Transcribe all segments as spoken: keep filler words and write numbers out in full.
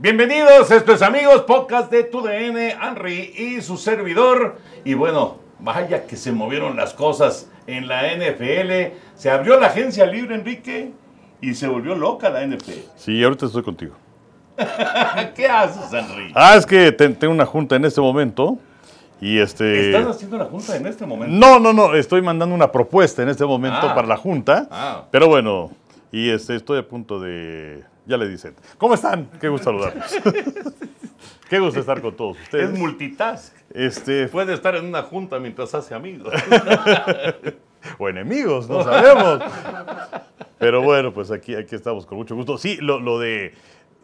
Bienvenidos, esto es Amigos, podcast de Tu D N, Henry y su servidor. Y bueno, vaya que se movieron las cosas en la N F L. Se abrió la agencia libre, Enrique, y se volvió loca la N F L. Sí, ahorita estoy contigo. ¿Qué haces, Henry? Ah, es que te, tengo una junta en este momento y este... ¿Estás haciendo la junta en este momento? No, no, no, estoy mandando una propuesta en este momento Ah. para la junta, Ah. pero bueno, y este, estoy a punto de... Ya le dicen. ¿Cómo están? Qué gusto saludarlos. Qué gusto estar con todos ustedes. Es multitask. Este, Puede estar en una junta mientras hace amigos. o enemigos, no sabemos. Pero bueno, pues aquí, aquí estamos con mucho gusto. Sí, lo, lo de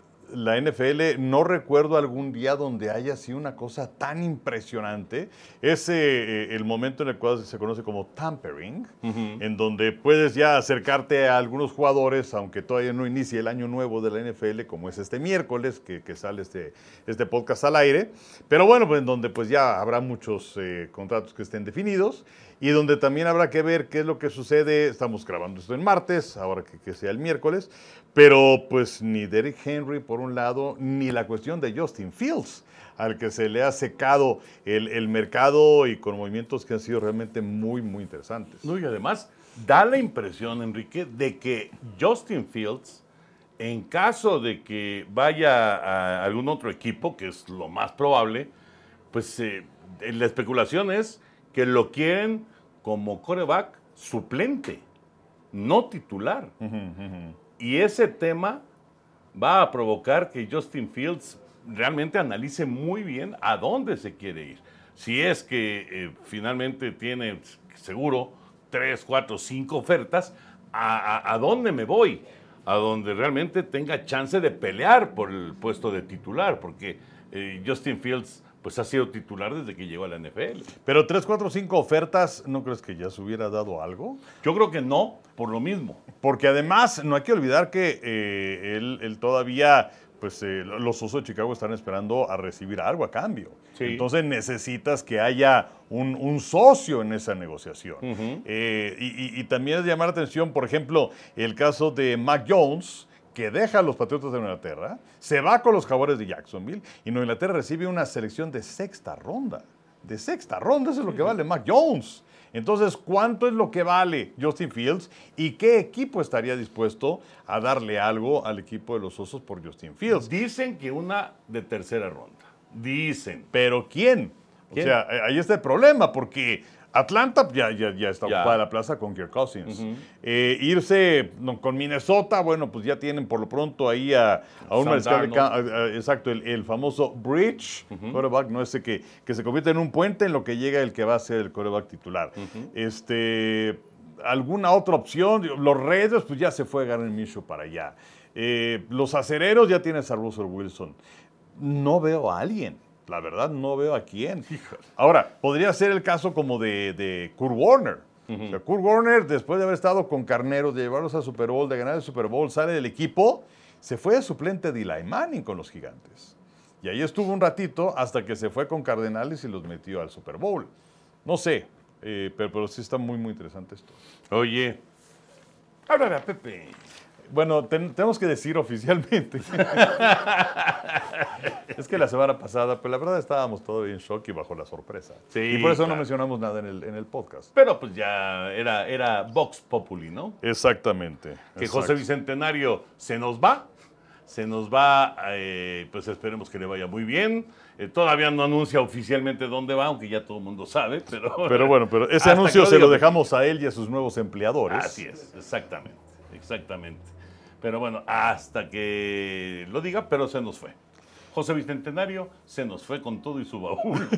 la N F L, no recuerdo algún día donde haya sido una cosa tan impresionante. Es eh, el momento en el cual se conoce como tampering, uh-huh. en donde puedes ya acercarte a algunos jugadores, aunque todavía no inicie el año nuevo de la N F L, como es este miércoles, que, que sale este, este podcast al aire. Pero bueno, pues en donde pues ya habrá muchos eh, contratos que estén definidos. Y donde también habrá que ver qué es lo que sucede. Estamos grabando esto en martes, ahora que, que sea el miércoles. Pero pues ni Derrick Henry por un lado, ni la cuestión de Justin Fields, al que se le ha secado el, el mercado y con movimientos que han sido realmente muy, muy interesantes. No, y además da la impresión, Enrique, de que Justin Fields, en caso de que vaya a algún otro equipo, que es lo más probable, pues eh, la especulación es que lo quieren como quarterback suplente, no titular. Uh-huh, uh-huh. Y ese tema va a provocar que Justin Fields realmente analice muy bien a dónde se quiere ir. Si es que eh, finalmente tiene seguro tres, cuatro, cinco ofertas, ¿a, a, a dónde me voy? A donde realmente tenga chance de pelear por el puesto de titular, porque eh, Justin Fields pues ha sido titular desde que llegó a la N F L. Pero tres, cuatro, cinco ofertas, ¿no crees que ya se hubiera dado algo? Yo creo que no, por lo mismo. Porque además no hay que olvidar que eh, él, él todavía, pues eh, los Osos de Chicago están esperando a recibir algo a cambio. Sí. Entonces necesitas que haya un, un socio en esa negociación. Uh-huh. eh, y, y, y también es llamar la atención, por ejemplo, el caso de Mac Jones, que deja a los Patriotas de Nueva Inglaterra, se va con los Jaguares de Jacksonville y Nueva Inglaterra recibe una selección de sexta ronda. De sexta ronda, eso es lo que vale Mac Jones. Entonces, ¿cuánto es lo que vale Justin Fields y qué equipo estaría dispuesto a darle algo al equipo de los Osos por Justin Fields? Dicen que una de tercera ronda. Dicen. ¿Pero quién? ¿Quién? O sea, ahí está el problema, porque Atlanta ya, ya, ya está ya. ocupada la plaza con Kirk Cousins. Uh-huh. Eh, irse no, con Minnesota, bueno, pues ya tienen por lo pronto ahí a, a un mariscal de campo, exacto, el, el famoso Bridge, uh-huh. quarterback, no ese que, que se convierte en un puente en lo que llega el que va a ser el quarterback titular. Uh-huh. Este, alguna otra opción, los Raiders, pues ya se fue Garner Minshew para allá. Eh, los Acereros ya tienes a Russell Wilson. No veo a alguien. La verdad, no veo a quién. Ahora, podría ser el caso como de, de Kurt Warner. Uh-huh. O sea, Kurt Warner, después de haber estado con Carneros, de llevarlos al Super Bowl, de ganar el Super Bowl, sale del equipo, se fue de suplente de Eli Manning con los Gigantes. Y ahí estuvo un ratito hasta que se fue con Cardenales y los metió al Super Bowl. No sé, eh, pero, pero sí está muy, muy interesante esto. Oye, háblale a Pepe. Bueno, ten, tenemos que decir oficialmente. Es que la semana pasada, pues la verdad estábamos todavía en shock y bajo la sorpresa. Sí, y por eso claro. no mencionamos nada en el, en el podcast. Pero pues ya era, era Vox Populi, ¿no? Exactamente. Que exacto. José Bicentenario se nos va. Se nos va, eh, pues esperemos que le vaya muy bien. Eh, todavía no anuncia oficialmente dónde va, aunque ya todo el mundo sabe. Pero, pero bueno, pero ese anuncio lo se lo dejamos a él y a sus nuevos empleadores. Así es, exactamente, exactamente. Pero bueno, hasta que lo diga, pero se nos fue. José Bicentenario se nos fue con todo y su baúl.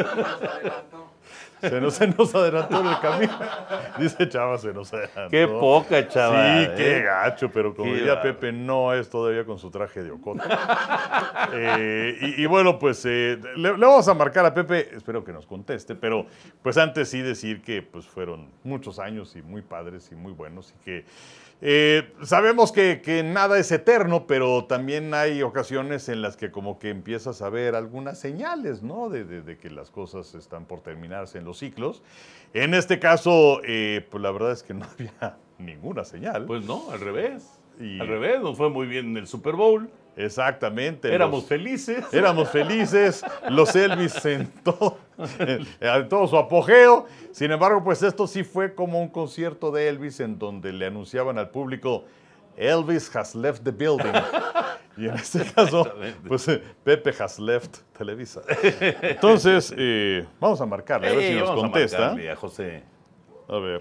Se nos, se nos adelantó en el camino. Dice Chava, se nos adelantó. Qué poca, Chava. Sí, ¿eh? qué gacho, pero como qué diría va. Pepe, no es todavía con su traje de ocote. eh, y, y bueno, pues eh, le, le vamos a marcar a Pepe, espero que nos conteste, pero pues antes sí decir que pues fueron muchos años y muy padres y muy buenos y que Eh, sabemos que, que nada es eterno, pero también hay ocasiones en las que como que empiezas a ver algunas señales, ¿no? De, de, de que las cosas están por terminarse en los ciclos. En este caso, eh, pues la verdad es que no había ninguna señal. Pues no, al revés. Y... Al revés, nos fue muy bien en el Super Bowl. Exactamente. Éramos los, felices. Éramos felices, los Elvis en todo, en todo su apogeo. Sin embargo, pues esto sí fue como un concierto de Elvis en donde le anunciaban al público, Elvis has left the building. Y en este caso, pues Pepe has left Televisa. Entonces, eh, vamos a marcarle, a ver Hey, si nos vamos contesta. A marcarle a José. A ver.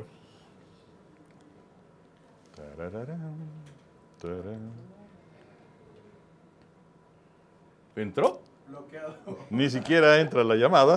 Tarararán, tararán. ¿Entró? Bloqueado. Ni siquiera entra la llamada.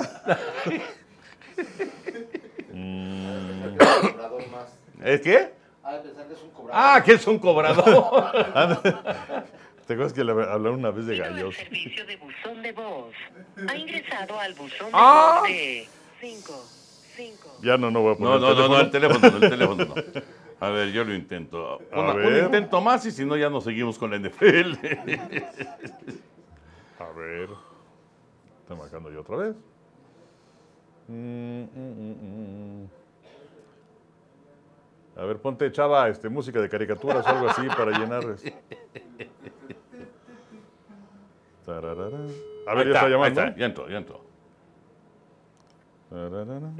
mm. ¿Es qué? Ah, pensar que es un cobrador. Ah, que es un cobrador. ¿Te acuerdas que le hablaron una vez de Bienvenido al gallos? servicio de buzón de voz. Ha ingresado al buzón de Ah. voz de cinco cinco. Ya no, no voy a No, poner no, el no, teléfono. no, el teléfono, no, el teléfono no. A ver, yo lo intento. A Una- un ver. intento más y si no ya nos seguimos con la N F L. A ver. Está marcando yo otra vez. Mm, mm, mm, mm. A ver, ponte, chava, este, música de caricaturas o algo así para llenar. este. Tarararán. A ver, Ahí ya está ahí llamando. está, ya entró, ya entró. Tarararán.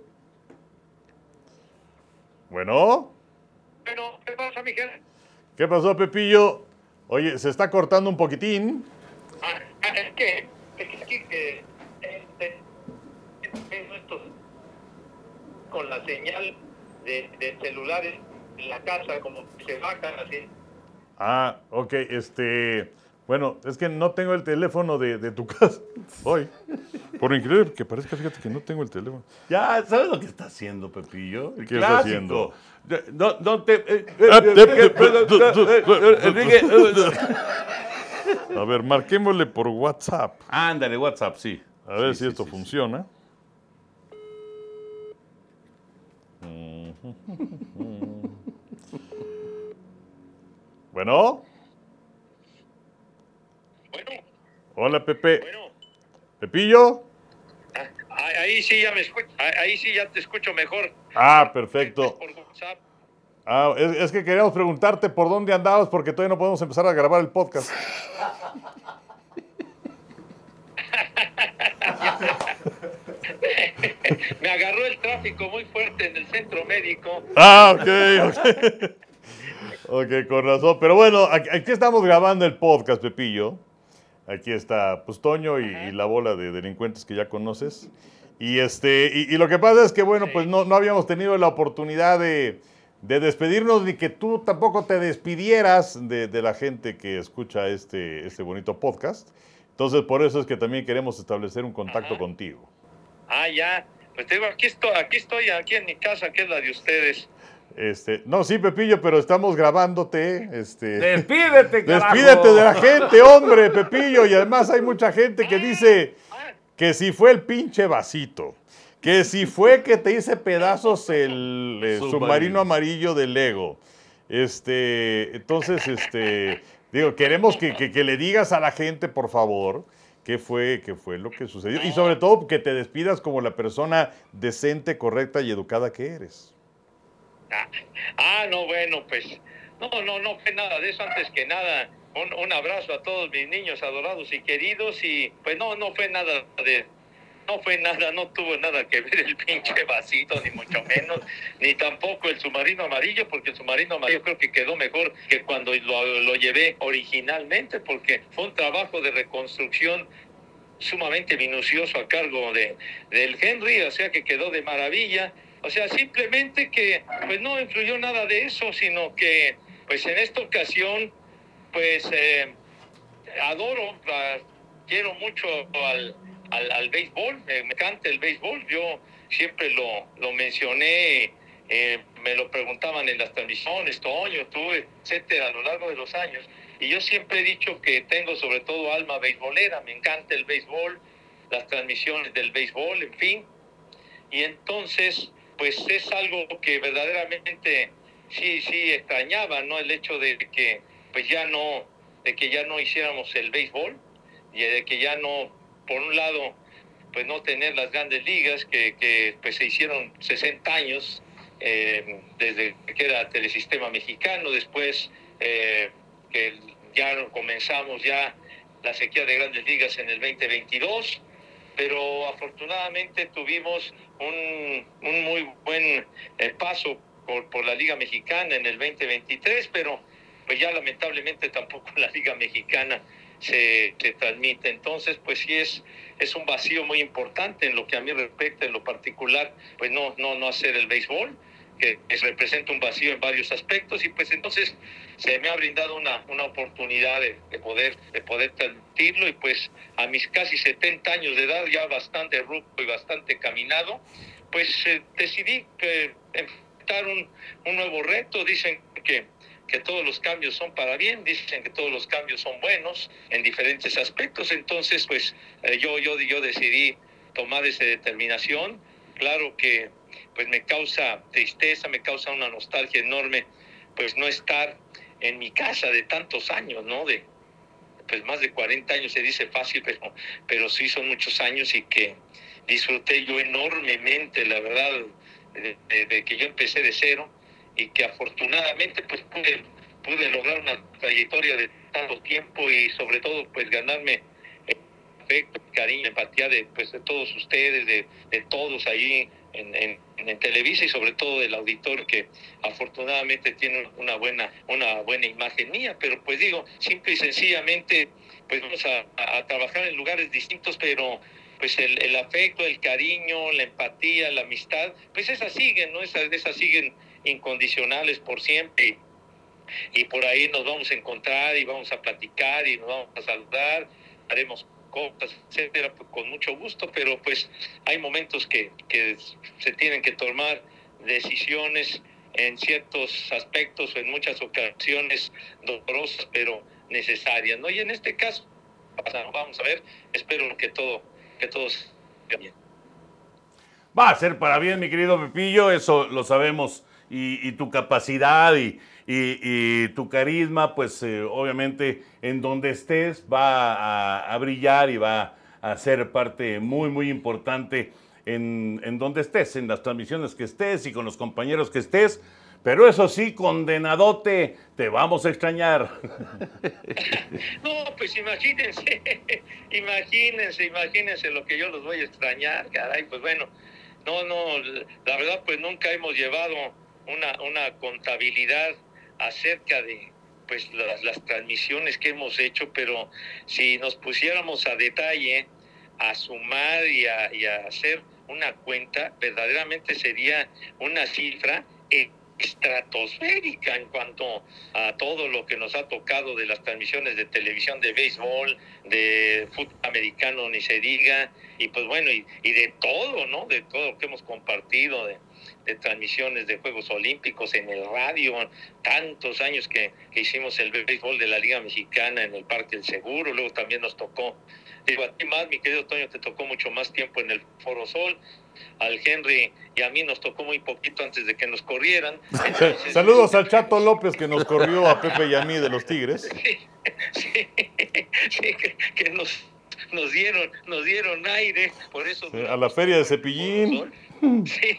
Bueno, Bueno, ¿qué pasa, Miguel? ¿qué pasó, Pepillo? Oye, se está cortando un poquitín. Ah, ah, es que, es que aquí que este, tengo estos con la señal de, de celulares en la casa, como que se bajan así. Ah, ok, este... Bueno, es que no tengo el teléfono de, de tu casa hoy. Por increíble que parezca, fíjate que no tengo el teléfono. Ya, ¿sabes lo que está haciendo, Pepillo? El ¿Qué está clásico. haciendo? No, no te... eh, eh, Ah, eh, te- eh, eh, eh, Enrique, eh, A ver, marquémosle por WhatsApp. Ándale, WhatsApp, sí. A ver Sí, si sí, esto sí, funciona. Bueno, Bueno, hola Pepe. bueno, Pepillo. ah, ahí ahí sí ya me escucho, ahí ahí sí ya te escucho mejor. Ah, perfecto. Por WhatsApp. Ah, es, es que queríamos preguntarte por dónde andabas porque todavía no podemos empezar a grabar el podcast. Me agarró el tráfico muy fuerte en el centro médico. Ah, ok, ok. Ok, con razón. Pero bueno, aquí, aquí estamos grabando el podcast, Pepillo. Aquí está pues Toño y, y la bola de delincuentes que ya conoces. Y este, y, y lo que pasa es que, bueno, pues no, no habíamos tenido la oportunidad de, de despedirnos ni que tú tampoco te despidieras de, de la gente que escucha este, este bonito podcast. Entonces, por eso es que también queremos establecer un contacto Ajá. contigo. Ah, ya. Pues te digo, aquí estoy, aquí estoy, aquí en mi casa, que es la de ustedes. Este, no, sí, Pepillo, pero estamos grabándote. Este, Despídete, carajo. despídete de la gente, hombre, Pepillo. Y además hay mucha gente que dice Ah, que si fue el pinche vasito, que si fue que te hice pedazos el eh, Submarino. submarino amarillo de Lego. Este, entonces, este, digo, queremos que, que, que le digas a la gente, por favor, qué fue, qué fue lo que sucedió. Y sobre todo que te despidas como la persona decente, correcta y educada que eres. ah, ah, no, bueno, pues, no, no, no fue nada de eso. Antes que nada, un, un abrazo a todos mis niños adorados y queridos. Y pues no, no fue nada de, no fue nada, no tuvo nada que ver el pinche vasito, ni mucho menos, ni tampoco el submarino amarillo, porque el submarino amarillo creo que quedó mejor que cuando lo, lo llevé originalmente, porque fue un trabajo de reconstrucción sumamente minucioso a cargo de del Henry, o sea que quedó de maravilla. O sea, simplemente que pues no influyó nada de eso, sino que pues en esta ocasión pues eh, adoro, ah, quiero mucho al, al, al béisbol, eh, me encanta el béisbol. Yo siempre lo, lo mencioné, eh, me lo preguntaban en las transmisiones, Toño, tú, etcétera, a lo largo de los años. Y yo siempre he dicho que tengo sobre todo alma beisbolera, me encanta el béisbol, las transmisiones del béisbol, en fin. Y entonces, pues es algo que verdaderamente sí, sí extrañaba, ¿no? El hecho de que, pues ya no, de que ya no hiciéramos el béisbol y de que ya no, por un lado, pues no tener las grandes ligas que, que pues se hicieron sesenta años eh, desde que era Telesistema Mexicano, después eh, que ya comenzamos ya la sequía de Grandes Ligas en el veinte veintidós, pero afortunadamente tuvimos un, un muy buen eh, paso por, por la Liga Mexicana en el veinte veintitrés, pero pues ya lamentablemente tampoco la Liga Mexicana se, se transmite. Entonces, pues sí es, es un vacío muy importante en lo que a mí respecta, en lo particular, pues no, no, no hacer el béisbol, que representa un vacío en varios aspectos, y pues entonces se me ha brindado una, una oportunidad de, de poder de poder transmitirlo, y pues a mis casi setenta años de edad, ya bastante ruco y bastante caminado, pues eh, decidí que enfrentar un, un nuevo reto. Dicen que que todos los cambios son para bien, dicen que todos los cambios son buenos en diferentes aspectos. Entonces pues eh, yo, yo, yo decidí tomar esa determinación. Claro que pues me causa tristeza, me causa una nostalgia enorme, pues no estar en mi casa de tantos años, ¿no? De pues más de cuarenta años, se dice fácil, pero, pero sí son muchos años, y que disfruté yo enormemente, la verdad, de, de, de que yo empecé de cero, y que afortunadamente pues pude, pude lograr una trayectoria de tanto tiempo, y sobre todo pues ganarme el afecto, el cariño, la empatía de, pues, de todos ustedes, de, de todos ahí en, en, en Televisa, y sobre todo del auditorio, que afortunadamente tiene una buena, una buena imagen mía. Pero pues digo, simple y sencillamente pues vamos a, a trabajar en lugares distintos, pero pues el, el afecto, el cariño, la empatía, la amistad, pues esas siguen, ¿no? Esas, esas siguen incondicionales por siempre, y por ahí nos vamos a encontrar y vamos a platicar y nos vamos a saludar, haremos cosas, etcétera, pues con mucho gusto. Pero pues hay momentos que, que se tienen que tomar decisiones en ciertos aspectos, en muchas ocasiones dolorosas, pero necesarias, ¿no? Y en este caso, vamos a ver, espero que todo, que todo sea bien. Va a ser para bien, mi querido Pepillo, eso lo sabemos. Y, y tu capacidad y, y, y tu carisma, pues eh, obviamente en donde estés va a, a brillar, y va a ser parte muy, muy importante en, en donde estés, en las transmisiones que estés y con los compañeros que estés. Pero eso sí, condenadote, te vamos a extrañar. No, pues imagínense, imagínense, imagínense lo que yo los voy a extrañar, caray. Pues bueno, no, no, la verdad pues nunca hemos llevado una, una contabilidad acerca de pues las, las transmisiones que hemos hecho, pero si nos pusiéramos a detalle a sumar y a, y a hacer una cuenta, verdaderamente sería una cifra estratosférica en cuanto a todo lo que nos ha tocado de las transmisiones de televisión, de béisbol, de fútbol americano, ni se diga, y pues bueno, y, y de todo, ¿no? De todo lo que hemos compartido, de, de transmisiones de Juegos Olímpicos en el radio, tantos años que, que hicimos el béisbol de la Liga Mexicana en el Parque del Seguro. Luego también nos tocó, digo, a ti más, mi querido Toño, te tocó mucho más tiempo en el Foro Sol. Al Henry y a mí nos tocó muy poquito antes de que nos corrieran. Entonces, saludos al Chato López, que nos corrió a Pepe y a mí de los Tigres. Sí, sí, sí, que, que nos, nos dieron nos dieron aire, por eso. Sí, a la feria de Cepillín. Sí,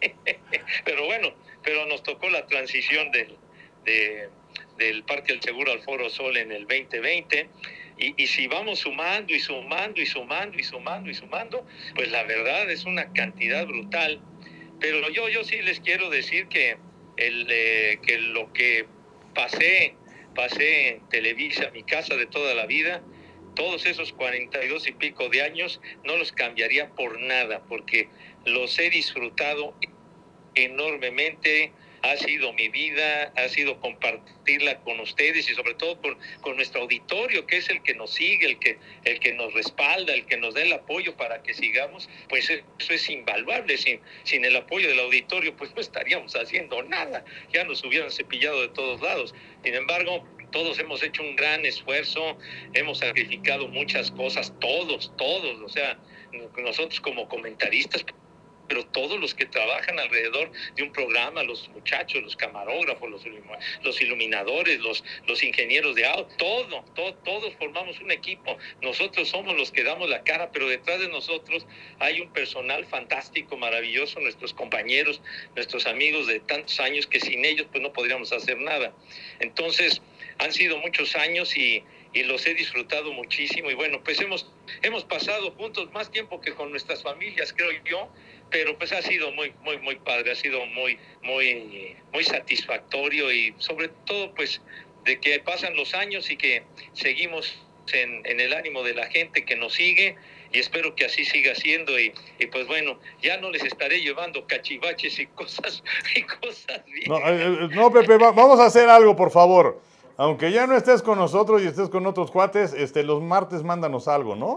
pero bueno, pero nos tocó la transición del, de, del Parque del Seguro al Foro Sol en el veinte veinte. Y, y si vamos sumando y sumando y sumando y sumando y sumando, pues la verdad es una cantidad brutal. Pero yo, yo sí les quiero decir que, el, eh, que lo que pasé, pasé en Televisa, mi casa de toda la vida, todos esos cuarenta y dos y pico de años, no los cambiaría por nada, porque los he disfrutado enormemente. Ha sido mi vida, ha sido compartirla con ustedes y sobre todo con, con nuestro auditorio, que es el que nos sigue, el que, el que nos respalda, el que nos da el apoyo para que sigamos. Pues eso es invaluable. Sin, sin el apoyo del auditorio, pues no estaríamos haciendo nada. Ya nos hubieran cepillado de todos lados. Sin embargo, todos hemos hecho un gran esfuerzo, hemos sacrificado muchas cosas, todos, todos. O sea, nosotros como comentaristas, pero todos los que trabajan alrededor de un programa, los muchachos, los camarógrafos, los, los iluminadores, los, los ingenieros de audio, todo, todo, todos formamos un equipo. Nosotros somos los que damos la cara, pero detrás de nosotros hay un personal fantástico, maravilloso, nuestros compañeros, nuestros amigos de tantos años, que sin ellos pues no podríamos hacer nada. Entonces, han sido muchos años y, y los he disfrutado muchísimo. Y bueno, pues hemos, hemos pasado juntos más tiempo que con nuestras familias, creo yo, pero pues ha sido muy, muy, muy padre, ha sido muy, muy, muy satisfactorio y sobre todo pues de que pasan los años y que seguimos en, en el ánimo de la gente que nos sigue. Y espero que así siga siendo y, y pues bueno, ya no les estaré llevando cachivaches y cosas y cosas bien. No, eh, no, Pepe, va, vamos a hacer algo, por favor. Aunque ya no estés con nosotros y estés con otros cuates, este, los martes mándanos algo, ¿no?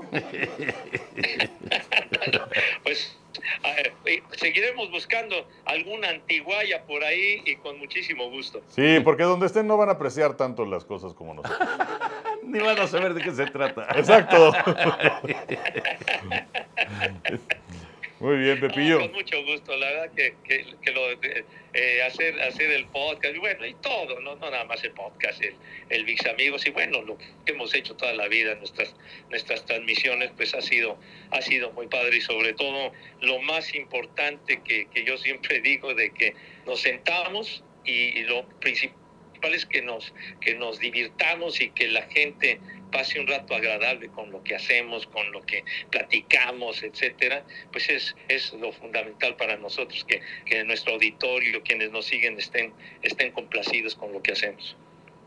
Pues a ver, seguiremos buscando alguna antiguaya por ahí y con muchísimo gusto. Sí, porque donde estén no van a apreciar tanto las cosas como nosotros. Ni van a saber de qué se trata. Exacto. Muy bien, Pepillo. No, con mucho gusto, la verdad que, que, que lo eh, hacer hacer el podcast, y bueno, y todo, no, no nada más el podcast, el, el Vix Amigos, y bueno, lo que hemos hecho toda la vida, nuestras nuestras transmisiones, pues ha sido ha sido muy padre y sobre todo lo más importante que, que yo siempre digo de que nos sentamos y, y lo principal es que nos que nos divirtamos y que la gente pase un rato agradable con lo que hacemos, con lo que platicamos, etcétera, pues es, es lo fundamental para nosotros, que, que nuestro auditorio, quienes nos siguen, estén, estén complacidos con lo que hacemos.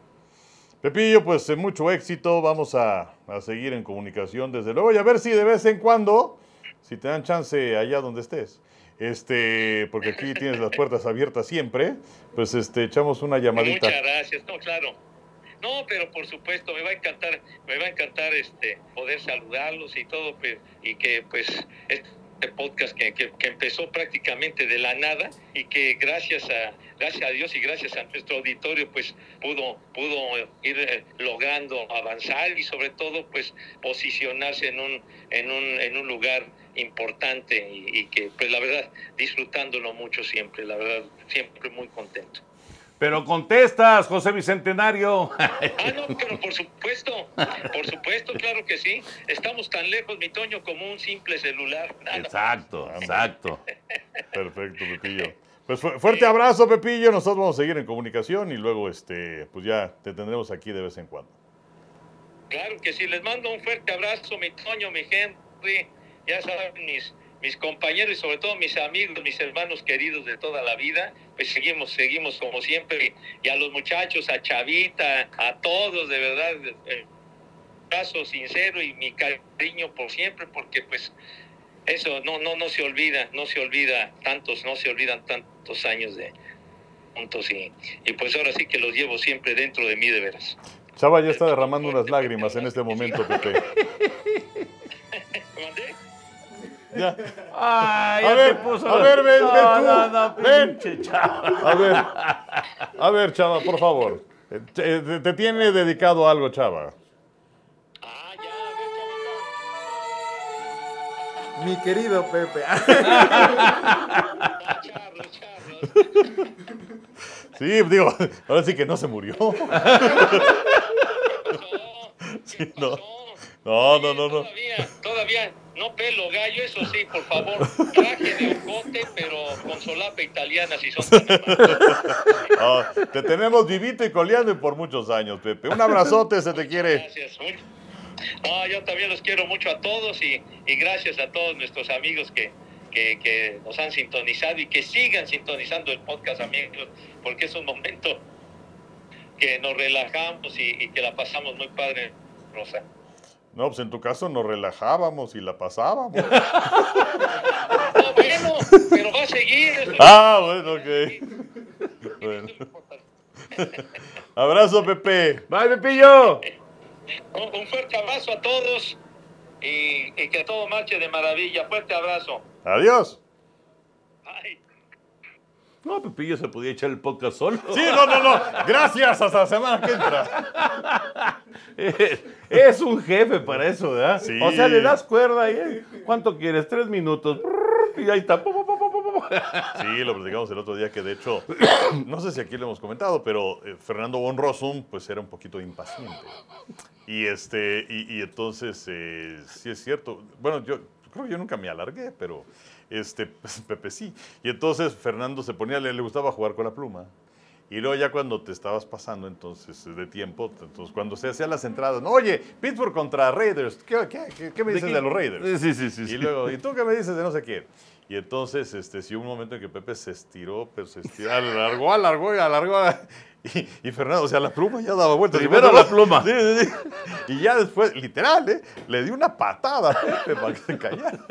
Pepillo, pues mucho éxito, vamos a, a seguir en comunicación desde luego y a ver si de vez en cuando, si te dan chance allá donde estés, este, porque aquí tienes las puertas abiertas siempre, pues este, echamos una llamadita. Muchas gracias, no, claro. No, pero por supuesto, me va a encantar, me va a encantar este poder saludarlos y todo, pues, y que pues este podcast que, que, que empezó prácticamente de la nada y que gracias a gracias a Dios y gracias a nuestro auditorio pues pudo pudo ir eh, logrando avanzar y sobre todo pues posicionarse en un en un en un lugar importante y, y que pues la verdad disfrutándolo mucho siempre, la verdad siempre muy contento. Pero contestas, José Bicentenario. Ah, no, pero por supuesto, por supuesto, claro que sí. Estamos tan lejos, mi Toño, como un simple celular. Nada. Exacto, exacto. Perfecto, Pepillo. Pues fu- fuerte abrazo, Pepillo. Nosotros vamos a seguir en comunicación y luego, este, pues ya te tendremos aquí de vez en cuando. Claro que sí. Les mando un fuerte abrazo, mi Toño, mi Henry. Ya saben, mis, mis compañeros y sobre todo mis amigos, mis hermanos queridos de toda la vida. Pues seguimos, seguimos como siempre. Y a los muchachos, a Chavita, a todos, de verdad, eh, un abrazo sincero y mi cariño por siempre, porque pues eso no, no, no se olvida, no se olvida tantos, no se olvidan tantos años de juntos y, y pues ahora sí que los llevo siempre dentro de mí de veras. Chava ya está derramando unas lágrimas en este momento, Pepe. ¿Mandé? Ya. Ay, A ya ver, te puso a la- ver, ven, no, ven tú. no, no, Ven. pinche chavo. A ver, a ver, Chava, por favor. Eh, Te, te- te tiene dedicado algo, Chava. Ah, ya, a ver, chavita. Mi querido Pepe. Ah, charros, charros. Sí, digo, ahora sí que no se murió. ¿Qué pasó? ¿Qué Sí, no. pasó? No, no, Oye, no, no. Todavía, todavía, no pelo gallo, eso sí, por favor. Traje de ocote, pero con solapa italiana, si son tan amables. Ah, te tenemos vivito y coleando y por muchos años, Pepe. Un abrazote, se te quiere. Gracias. Muy- No, yo también los quiero mucho a todos y, y gracias a todos nuestros amigos que, que, que nos han sintonizado y que sigan sintonizando el podcast, amigos, porque es un momento que nos relajamos y, y que la pasamos muy padre, Rosa. No, pues en tu caso nos relajábamos y la pasábamos. No, bueno, pero va a seguir. eso- Ah, bueno, ok. Bueno. Abrazo, Pepe. Bye, Pepillo. Un, un fuerte abrazo a todos y, y que todo marche de maravilla. Fuerte abrazo. Adiós. Ay. No, Pepillo se podía echar el podcast solo. Sí, no, no, no. Gracias, hasta la semana que entra. Es un jefe para eso, ¿verdad? Sí. O sea, le das cuerda y eh, ¿cuánto quieres? Tres minutos. Y ahí está. Sí, lo platicamos el otro día que de hecho, no sé si aquí lo hemos comentado, pero eh, Fernando von Rossum pues era un poquito impaciente. Y este, y, y entonces, eh, sí es cierto, bueno, yo creo que yo nunca me alargué, pero este, pues, Pepe sí. Y entonces Fernando se ponía, le, le gustaba jugar con la pluma. Y luego ya cuando te estabas pasando entonces de tiempo, entonces cuando se hacían las entradas, no, oye, Pittsburgh contra Raiders, ¿qué, qué, qué, qué me dices de, de los Raiders? Sí, sí, sí. Y sí. luego, ¿y tú qué me dices de no sé qué? Y entonces, este, sí hubo un momento en que Pepe se estiró, pero se estiró, alargó, alargó y alargó. Y, y Fernando, o sea, la pluma ya daba vueltas. Primero la pluma. Sí, sí, sí. Y ya después, literal, ¿eh? Le di una patada a Pepe para que se callara.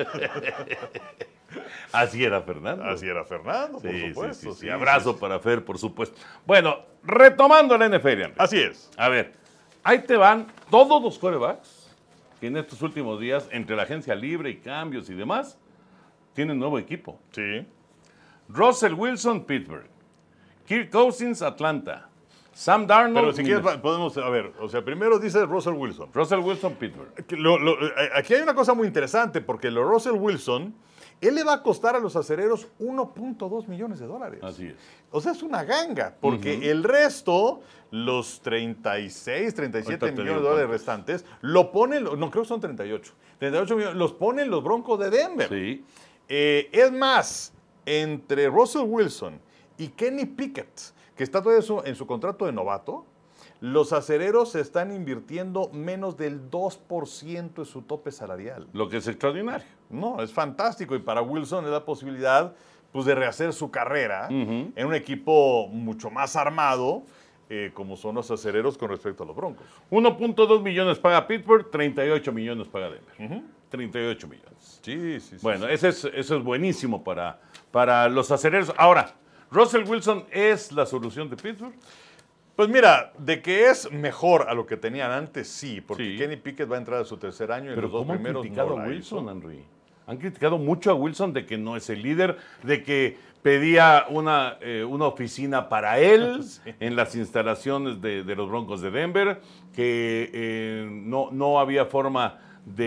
Así era Fernando. Así era Fernando, por Sí, supuesto. sí, sí, sí. Sí, Abrazo sí, sí. para Fer, por supuesto. Bueno, retomando la N F L. Andrés. Así es. A ver, ahí te van todos los quarterbacks que en estos últimos días, entre la agencia libre y cambios y demás, tienen nuevo equipo. Sí. Russell Wilson, Pittsburgh. Kirk Cousins, Atlanta. Sam Darnold, Pero si quieres, Minnesota. podemos, a ver, o sea, primero dice Russell Wilson. Russell Wilson, Pittsburgh. Que lo- lo- eh, aquí hay una cosa muy interesante, porque lo Russell Wilson, él le va a costar a los acereros uno punto dos millones de dólares. Así es. O sea, es una ganga, porque el resto, los treinta y seis, treinta y siete Ahorita te millones de digo dólares cuántos. restantes, lo ponen, no creo que son treinta y ocho, treinta y ocho millones, los ponen los Broncos de Denver. Sí. Eh, es más, entre Russell Wilson y Kenny Pickett, que está todavía su- en su contrato de novato, los acereros se están invirtiendo menos del dos por ciento de su tope salarial. Lo que es extraordinario. No, es fantástico y para Wilson es la posibilidad pues, de rehacer su carrera Ujú. en un equipo mucho más armado eh, como son los acereros con respecto a los Broncos. uno punto dos millones paga Pittsburgh, treinta y ocho millones paga Denver. treinta y ocho millones. Sí, sí, sí. Bueno, sí. ese es, eso es buenísimo para, para los acereros. Ahora, ¿Russell Wilson es la solución de Pittsburgh? Pues mira, de que es mejor a lo que tenían antes, sí, porque Sí. Kenny Pickett va a entrar a su tercer año y Pero los dos ¿cómo han primeros criticado no a la Wilson, hizo. Henry? Han criticado mucho a Wilson de que no es el líder, de que pedía una, eh, una oficina para él en las instalaciones de, de los Broncos de Denver, que eh, no, no había forma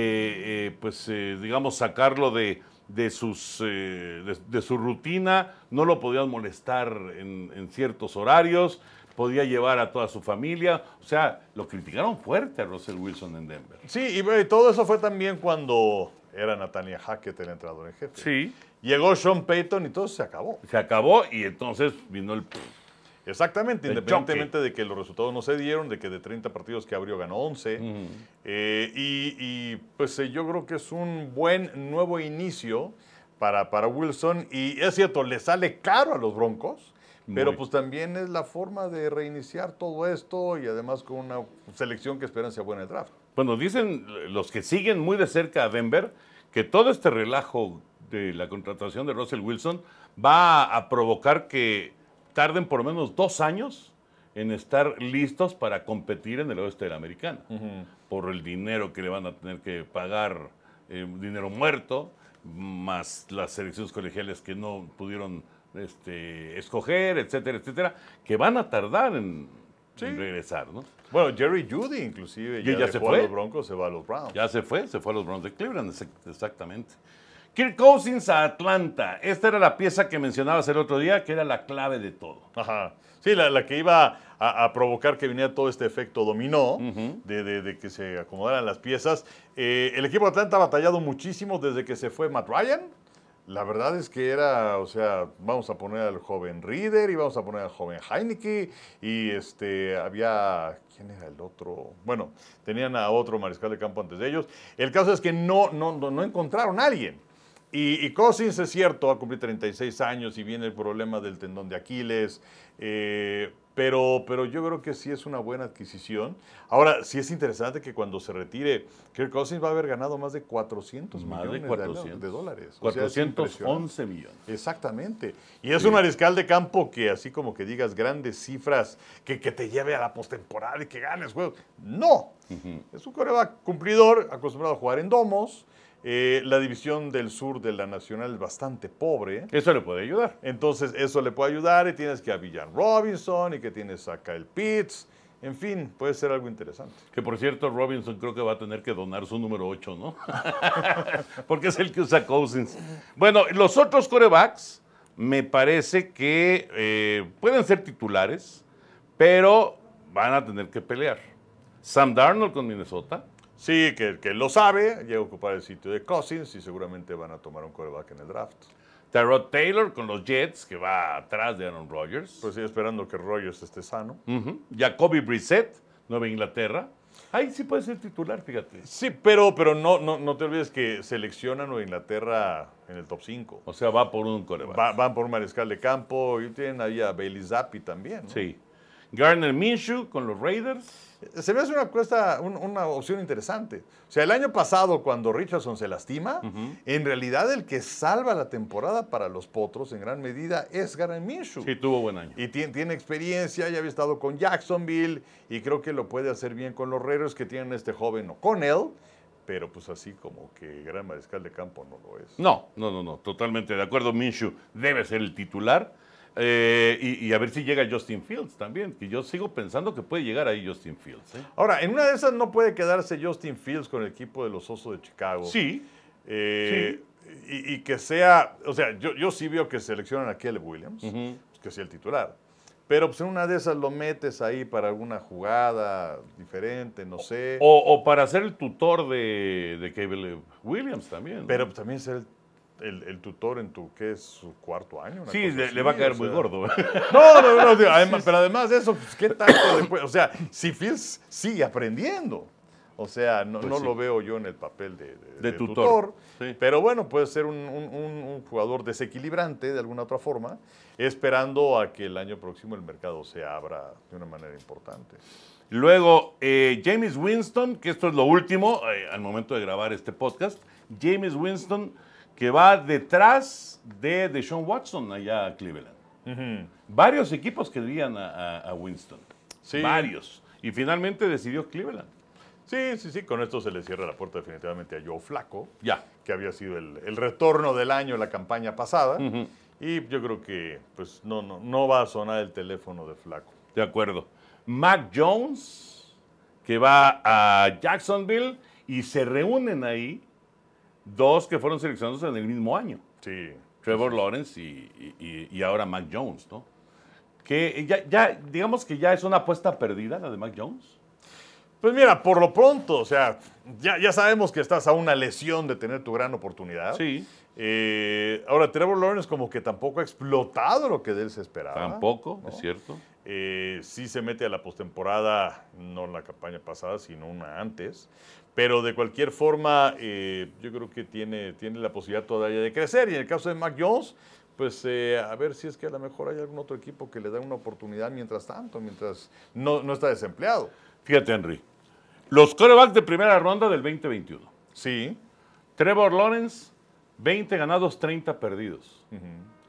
de, eh, pues, eh, digamos, sacarlo de, de, sus, eh, de, de su rutina, no lo podían molestar en, en ciertos horarios, podía llevar a toda su familia, o sea, lo criticaron fuerte a Russell Wilson en Denver. Sí, y bueno, y todo eso fue también cuando era Nathaniel Hackett el entrenador en jefe. Sí. Llegó Sean Payton y todo se acabó. Se acabó y entonces vino el... Exactamente, El independientemente de que los resultados no se dieron, de que de treinta partidos que abrió ganó once. Eh, y, y, pues eh, yo creo que es un buen nuevo inicio para, para Wilson. Y es cierto, le sale caro a los Broncos, pero Muy. pues también es la forma de reiniciar todo esto y además con una selección que esperan sea buena el draft. Bueno, dicen los que siguen muy de cerca a Denver que todo este relajo de la contratación de Russell Wilson va a provocar que tarden por lo menos dos años en estar listos para competir en el oeste de la americana. Por el dinero que le van a tener que pagar, eh, dinero muerto, más las selecciones colegiales que no pudieron este, escoger, etcétera, etcétera, que van a tardar en, Sí. en regresar, ¿no? Bueno, Jerry Jeudy inclusive ¿Ya- ya, ya dejó se a fue? los Broncos, se va a los Browns. Ya se fue, se fue a los Browns de Cleveland, exact- exactamente. Kirk Cousins a Atlanta. Esta era la pieza que mencionabas el otro día, que era la clave de todo. Ajá. Sí, la, la que iba a, a provocar que viniera todo este efecto dominó, de, de- de que se acomodaran las piezas. Eh, el equipo de Atlanta ha batallado muchísimo desde que se fue Matt Ryan. La verdad es que era, o sea, vamos a poner al joven Reader y vamos a poner al joven Heineke y este, había, ¿quién era el otro? Bueno, tenían a otro mariscal de campo antes de ellos. El caso es que no, no, no, no encontraron a alguien. Y, y Cousins, es cierto, va a cumplir treinta y seis años y viene el problema del tendón de Aquiles, eh, pero, pero yo creo que sí es una buena adquisición. Ahora, sí es interesante que cuando se retire, Kirk Cousins va a haber ganado más de cuatrocientos Más de millones de, cuatrocientos. de dólares. O sea, es cuatrocientos impresionante. once millones. Exactamente. Y es Sí. un mariscal de campo que así como que digas grandes cifras, que, que te lleve a la postemporada y que ganes juegos. No. Es un coreback cumplidor, acostumbrado a jugar en domos. Eh, la división del sur de la Nacional es bastante pobre. Eso le puede ayudar. Entonces eso le puede ayudar y tienes que a Villan Robinson y que tienes a Kyle Pitts. En fin, puede ser algo interesante. Que por cierto, Robinson creo que va a tener que donar su número ocho, ¿no? Porque es el que usa Cousins. Bueno, los otros corebacks me parece que eh, pueden ser titulares, pero van a tener que pelear. Sam Darnold con Minnesota. Sí, que, que lo sabe, llega a ocupar el sitio de Cousins y seguramente van a tomar un quarterback en el draft. Tyrod Taylor con los Jets, que va atrás de Aaron Rodgers. Pues sí, esperando que Rodgers esté sano. Uh-huh. Jacoby Brissett, Nueva Inglaterra. Ahí sí puede ser titular, fíjate. Sí, pero, pero no, no, no te olvides que selecciona Nueva Inglaterra en el top cinco. O sea, va por un coreback. Va, van por un mariscal de campo y tienen ahí a Bailey Zappi también, ¿no? Sí. Gardner Minshew con los Raiders. Se me hace una, cuesta, un, una opción interesante. O sea, el año pasado, cuando Richardson se lastima, uh-huh. en realidad el que salva la temporada para los Potros, en gran medida, es Gardner Minshew. Sí, tuvo buen año. Y tiene, tiene experiencia, ya había estado con Jacksonville, y creo que lo puede hacer bien con los Raiders, que tienen a este joven O'Connell, pero pues así como que gran mariscal de campo no lo es. No, no, no, no, totalmente de acuerdo. Minshew debe ser el titular. Eh, y, y a ver si llega Justin Fields también, que yo sigo pensando que puede llegar ahí Justin Fields. ¿eh? Ahora, en una de esas no puede quedarse Justin Fields con el equipo de los Osos de Chicago. Sí. Eh, sí. Y, y que sea, o sea, yo, yo sí veo que seleccionan a Caleb Williams, uh-huh. pues que sea el titular. Pero pues en una de esas lo metes ahí para alguna jugada diferente, no sé. O, o para ser el tutor de, de Caleb Williams también. ¿no? Pero pues, también ser el El, el tutor en tu, ¿qué es? Su cuarto año. Sí, le, le va a caer o sea, muy gordo. No, no, no, no además, pero además de eso, pues, ¿qué tanto después? O sea, si Fields sigue aprendiendo. O sea, no, pues no sí. lo veo yo en el papel de, de, de de tutor. tutor sí. Pero bueno, puede ser un, un, un jugador desequilibrante de alguna otra forma, esperando a que el año próximo el mercado se abra de una manera importante. Luego, eh, Jameis Winston, que esto es lo último, eh, al momento de grabar este podcast, Jameis Winston, que va detrás de Deshaun Watson allá a Cleveland. Uh-huh. Varios equipos querían a, a, a Winston. Sí. Varios. Y finalmente decidió Cleveland. Sí, sí, sí. Con esto se le cierra la puerta definitivamente a Joe Flacco. Ya. Que había sido el, el retorno del año en la campaña pasada. Uh-huh. Y yo creo que pues no, no, no va a sonar el teléfono de Flacco. De acuerdo. Mac Jones, que va a Jacksonville y se reúnen ahí dos que fueron seleccionados en el mismo año. Sí. Trevor sí, sí. Lawrence y, y, y ahora Mac Jones, ¿no? Que ya, ya, digamos que ya es una apuesta perdida la de Mac Jones. Pues mira, por lo pronto, o sea, ya, ya sabemos que estás a una lesión de tener tu gran oportunidad. Sí. Eh, ahora, Trevor Lawrence como que tampoco ha explotado lo que de él se esperaba. Tampoco, ¿no? Es cierto. Eh, sí se mete a la postemporada, no en la campaña pasada, sino una antes. Pero de cualquier forma, eh, yo creo que tiene, tiene la posibilidad todavía de crecer. Y en el caso de Mac Jones, pues eh, a ver si es que a lo mejor hay algún otro equipo que le da una oportunidad mientras tanto, mientras no, no está desempleado. Fíjate, Henry. Los quarterbacks de primera ronda del veinte veintiuno. Sí. Trevor Lawrence, veinte ganados, treinta perdidos. Uh-huh.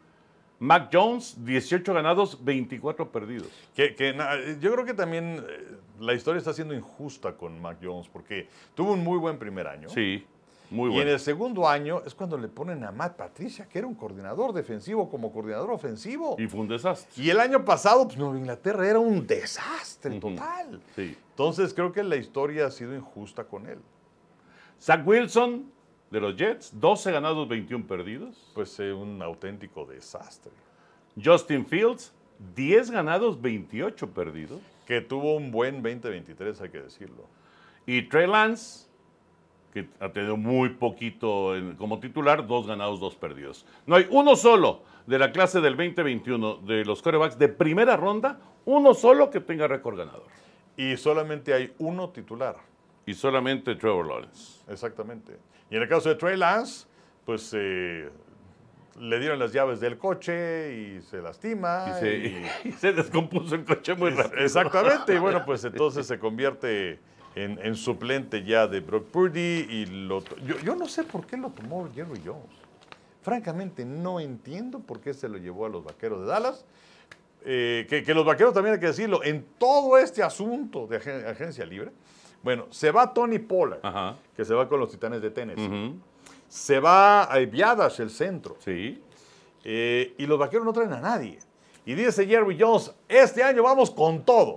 Mac Jones, dieciocho ganados, veinticuatro perdidos. Que, que, yo creo que también eh, la historia está siendo injusta con Mac Jones porque tuvo un muy buen primer año. Sí, muy bueno. Y en el segundo año es cuando le ponen a Matt Patricia, que era un coordinador defensivo, como coordinador ofensivo. Y fue un desastre. Y el año pasado, pues Nueva Inglaterra era un desastre uh-huh. total. Sí. Entonces creo que la historia ha sido injusta con él. Zach Wilson, de los Jets, doce ganados, veintiuno perdidos. Pues eh, un auténtico desastre. Justin Fields, diez ganados, veintiocho perdidos. Que tuvo un buen veinte veintitrés, hay que decirlo. Y Trey Lance, que ha tenido muy poquito en, como titular, dos ganados, dos perdidos. No hay uno solo de la clase del veinte veintiuno de los quarterbacks de primera ronda, uno solo que tenga récord ganador. Y solamente hay uno titular. Y solamente Trevor Lawrence. Exactamente. Y en el caso de Trey Lance, pues eh, le dieron las llaves del coche y se lastima. Y se, y, y se descompuso el coche muy rápido. Exactamente. Y bueno, pues entonces se convierte en, en suplente ya de Brock Purdy. Y lo, yo, yo no sé por qué lo tomó Jerry Jones. Francamente, no entiendo por qué se lo llevó a los Vaqueros de Dallas. Eh, que, que los Vaqueros, también hay que decirlo, en todo este asunto de agen, agencia libre, bueno, se va Tony Pollard, Ajá. que se va con los Titanes de Tennessee. Uh-huh. Se va a Viadas, el centro. Sí. Eh, y los Vaqueros no traen a nadie. Y dice Jerry Jones, este año vamos con todo.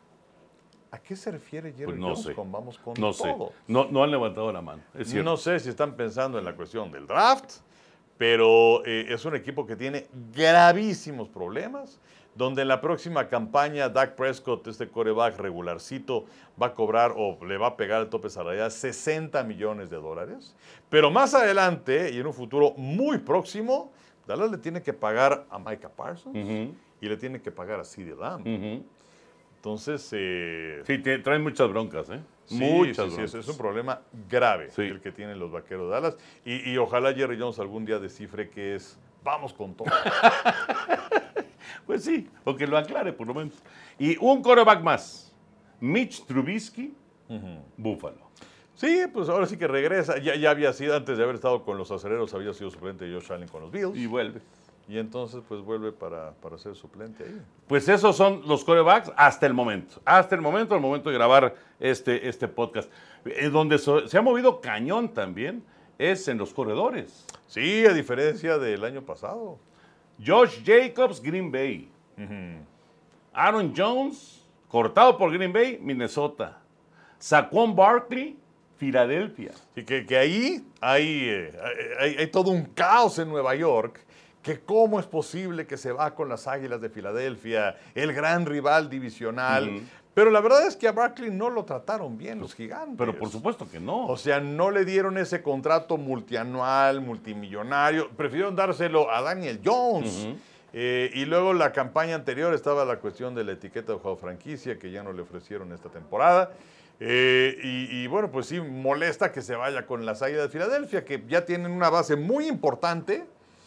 ¿A qué se refiere Jerry pues no Jones sé. con vamos con no todo? Sé. No, no han levantado la mano, es cierto. No sé si están pensando en la cuestión del draft, pero eh, es un equipo que tiene gravísimos problemas, donde en la próxima campaña Dak Prescott, este quarterback regularcito, va a cobrar o le va a pegar el tope salarial sesenta millones de dólares. Pero más adelante y en un futuro muy próximo, Dallas le tiene que pagar a Micah Parsons Ujú. y le tiene que pagar a CeeDee Lamb. Ujú. Entonces, eh, Sí, te, traen muchas broncas, ¿eh? sí, muchas sí, sí, broncas. es, es un problema grave Sí. el que tienen los Vaqueros de Dallas. Y, y ojalá Jerry Jones algún día descifre que es, vamos con todo. Pues sí, o que lo aclare por lo menos. Y un quarterback más, Mitch Trubisky, Buffalo. Sí, pues ahora sí que regresa. Ya, ya había sido, antes de haber estado con los acereros, había sido suplente de Josh Allen con los Bills. Y vuelve. Y entonces, pues vuelve para, para ser suplente ahí. Pues esos son los quarterbacks hasta el momento. Hasta el momento, al momento de grabar este, este podcast. Eh, donde so- se ha movido cañón también es en los corredores. Sí, a diferencia del año pasado. Josh Jacobs, Green Bay. Aaron Jones, cortado por Green Bay, Minnesota. Saquon Barkley, Filadelfia. Así que, que ahí hay, eh, hay, hay todo un caos en Nueva York. Que cómo es posible que se va con las Águilas de Filadelfia, el gran rival divisional. Ujú. Pero la verdad es que a Barkley no lo trataron bien los gigantes. Pero por supuesto que no. O sea, no le dieron ese contrato multianual, multimillonario. Prefirieron dárselo a Daniel Jones. Ujú. Eh, y luego la campaña anterior estaba la cuestión de la etiqueta de juego franquicia, que ya no le ofrecieron esta temporada. Eh, y, y bueno, pues sí, molesta que se vaya con las Águilas de Filadelfia, que ya tienen una base muy importante.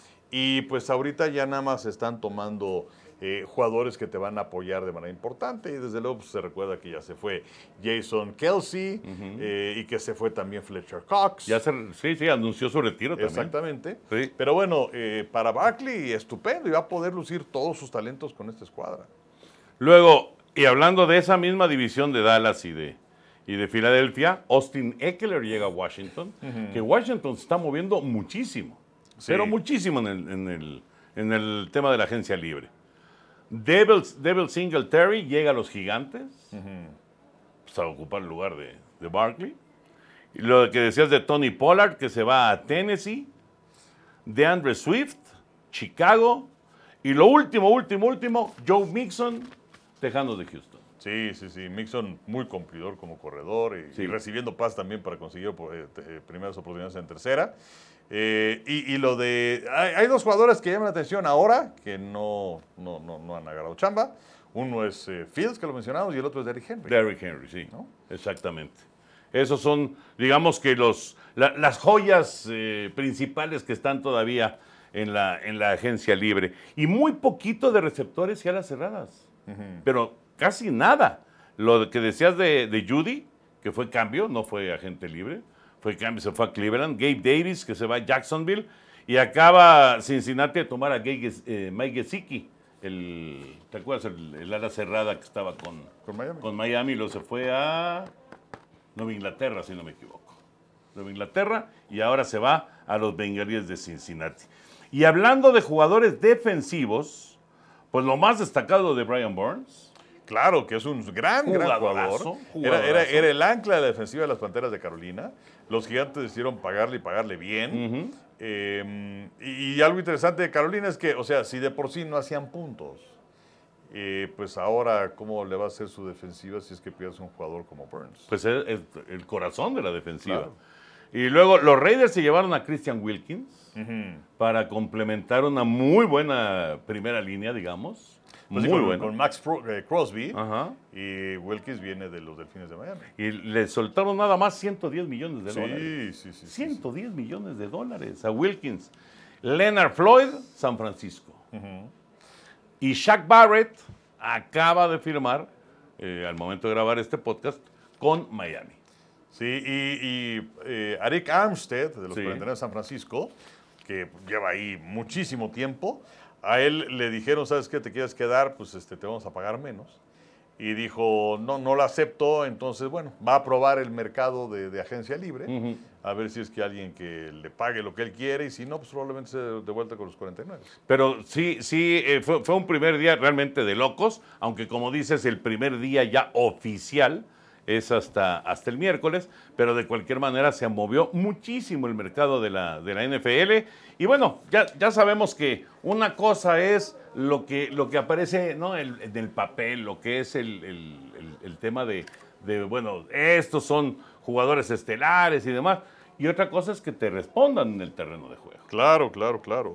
Y pues ahorita ya nada más están tomando eh, jugadores que te van a apoyar de manera importante. Y desde luego pues, se recuerda que ya se fue Jason Kelsey eh, y que se fue también Fletcher Cox. Ya se, sí, sí, anunció su retiro también. Exactamente. Sí. Pero bueno, eh, para Barkley estupendo y va a poder lucir todos sus talentos con esta escuadra. Luego, y hablando de esa misma división de Dallas y de, y de Filadelfia, Austin Eckler llega a Washington, que Washington se está moviendo muchísimo, Sí. pero muchísimo en el, en, el, en el tema de la agencia libre. Devil, Devil Singletary llega a los Gigantes, pues, a ocupar el lugar de, de Barkley. Y lo que decías de Tony Pollard, que se va a Tennessee, DeAndre Swift, Chicago, y lo último, último, último, Joe Mixon, Tejanos de Houston. Sí, sí, sí. Mixon muy cumplidor como corredor y, Sí. y recibiendo paz también para conseguir eh, eh, primeras oportunidades en tercera. Eh, y, y lo de... Hay, hay dos jugadores que llaman la atención ahora, que no, no, no, no han agarrado chamba. Uno es eh, Fields, que lo mencionamos, y el otro es Derrick Henry. Derrick Henry, sí, ¿No? exactamente. Esos son, digamos que los, la- las joyas eh, principales que están todavía en la, en la agencia libre. Y muy poquito de receptores y alas cerradas. Pero casi nada. Lo que decías de, de Judy, que fue cambio, no fue agente libre, fue cambio, se fue a Cleveland. Gabe Davis, que se va a Jacksonville. Y acaba Cincinnati de tomar a Gabe, Ges- eh, Mike Gesicki, el, ¿te acuerdas? El, el ala cerrada que estaba con, Con Miami. con Miami, lo se fue a Nueva Inglaterra, si no me equivoco. Nueva Inglaterra, y ahora se va a los Bengalíes de Cincinnati. Y hablando de jugadores defensivos, pues lo más destacado de Brian Burns. Claro, que es un gran, gran Jugadorazo, jugador. Era, era, jugadorazo. era el ancla de la defensiva de las Panteras de Carolina. Los Gigantes decidieron pagarle y pagarle bien. Eh, y, y algo interesante de Carolina es que, o sea, si de por sí no hacían puntos, eh, pues ahora, ¿cómo le va a hacer su defensiva si es que pierdes un jugador como Burns? Pues es, es el corazón de la defensiva. Claro. Y luego los Raiders se llevaron a Christian Wilkins para complementar una muy buena primera línea, digamos. Pues sí, muy con, buena. con Max Pro- eh, Crosby Ajá. y Wilkins viene de los Delfines de Miami. Y le soltaron nada más ciento diez millones de Sí, dólares. sí, sí, sí, ciento diez millones de dólares a Wilkins. Leonard Floyd, San Francisco. Y Shaq Barrett acaba de firmar, eh, al momento de grabar este podcast, con Miami. Sí, y, y eh, Arik Armstead, de los Sí. cuarenta y nueve de San Francisco, que lleva ahí muchísimo tiempo, a él le dijeron, ¿sabes qué? ¿Te quieres quedar? Pues este, te vamos a pagar menos. Y dijo, no, no lo aceptó, entonces, bueno, va a probar el mercado de, de agencia libre, Ujú. a ver si es que alguien que le pague lo que él quiere, y si no, pues probablemente se de vuelta con los cuarenta y nueve. Pero sí, sí, eh, fue, fue un primer día realmente de locos, aunque como dices, el primer día ya oficial es hasta, hasta el miércoles, pero de cualquier manera se movió muchísimo el mercado de la, de la N F L. Y bueno, ya, ya sabemos que una cosa es lo que, lo que aparece, ¿no? el, en el papel, lo que es el, el- el- el tema de, de, bueno, estos son jugadores estelares y demás, y otra cosa es que te respondan en el terreno de juego. Claro, claro, claro.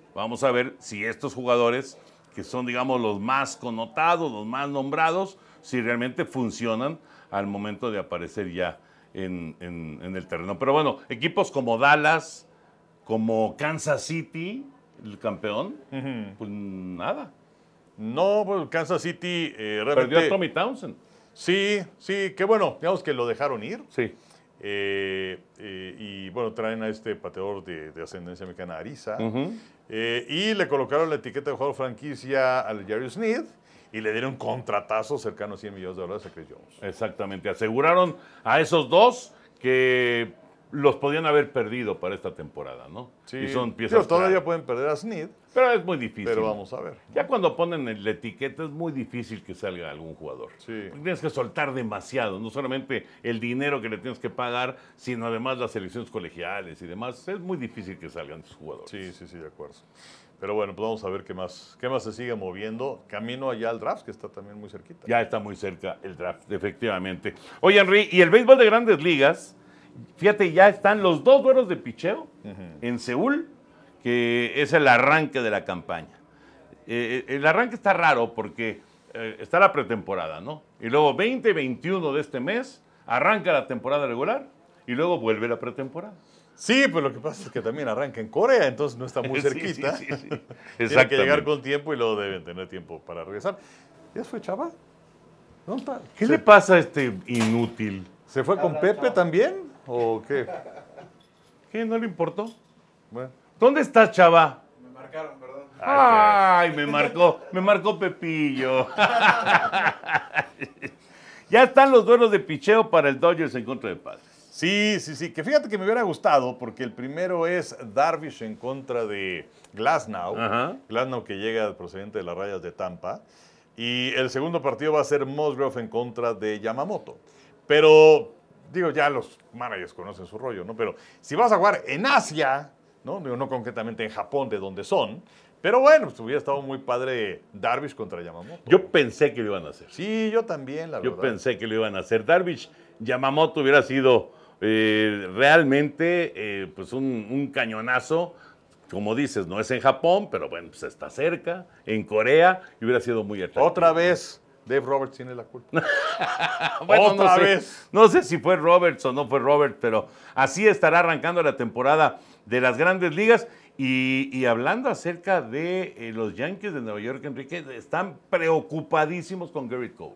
vamos a ver si estos jugadores, que son, digamos, los más connotados, los más nombrados, si realmente funcionan al momento de aparecer ya en, en, en el terreno. Pero bueno, equipos como Dallas, como Kansas City, el campeón, uh-huh. pues nada. No, pues Kansas City eh, realmente... Perdió a Tommy Townsend. Sí, sí, qué bueno, digamos que lo dejaron ir. Sí. Eh, eh, y bueno, traen a este pateador de, de ascendencia mexicana, Ariza, uh-huh. eh, y le colocaron la etiqueta de jugador franquicia al Jerry Smith y le dieron un contratazo cercano a cien millones de dólares a Chris Jones. Exactamente, aseguraron a esos dos que los podían haber perdido para esta temporada, ¿no? Sí, y son piezas pero todavía claras. Pueden perder a Smith. Pero es muy difícil. Pero vamos a ver. Ya cuando ponen la etiqueta es muy difícil que salga algún jugador. Sí. Tienes que soltar demasiado, no solamente el dinero que le tienes que pagar, sino además las selecciones colegiales y demás. Es muy difícil que salgan esos jugadores. Sí, sí, sí, de acuerdo. Pero bueno, pues vamos a ver qué más, qué más se sigue moviendo. Camino allá al draft, que está también muy cerquita. Ya está muy cerca el draft, efectivamente. Oye, Henry, y el béisbol de Grandes Ligas, fíjate, ya están los dos duelos de picheo uh-huh. en Seúl, que es el arranque de la campaña. Eh, el arranque está raro porque eh, está la pretemporada, ¿no? Y luego veinte y veintiuno de este mes arranca la temporada regular y luego vuelve la pretemporada. Sí, pues lo que pasa es que también arranca en Corea, entonces no está muy cerquita. Sí, sí, sí, sí. Tiene que llegar con tiempo y luego deben tener tiempo para regresar. ¿Ya fue Chava? ¿Dónde está? ¿Qué Se... le pasa a este inútil? ¿Se fue con Pepe Chava también o qué? ¿Qué? ¿No le importó? Bueno. ¿Dónde estás, Chava? Me marcaron, perdón. Ay, me marcó, me marcó Pepillo. Ya están los duelos de picheo para el Dodgers en contra de Padres. Sí, sí, sí, que fíjate que me hubiera gustado, porque el primero es Darvish en contra de Glasnow, uh-huh. Glasnow que llega procedente de las Rayas de Tampa, y el segundo partido va a ser Musgrove en contra de Yamamoto. Pero, digo, ya los managers conocen su rollo, ¿no? Pero si vas a jugar en Asia, ¿no? Digo, no concretamente en Japón, de donde son, pero bueno, pues hubiera estado muy padre Darvish contra Yamamoto. Yo pensé que lo iban a hacer. Sí, yo también, la yo verdad. Yo pensé que lo iban a hacer. Darvish, Yamamoto hubiera sido... Eh, realmente eh, pues un, un cañonazo, como dices, no es en Japón, pero bueno, pues está cerca, en Corea, y hubiera sido muy atractivo. Otra vez, Dave Roberts tiene la culpa. Bueno, Otra no sé, vez. No sé si fue Roberts o no fue Roberts, pero así estará arrancando la temporada de las Grandes Ligas. Y, y hablando acerca de eh, los Yankees de Nueva York, Enrique, están preocupadísimos con Garrett Cole.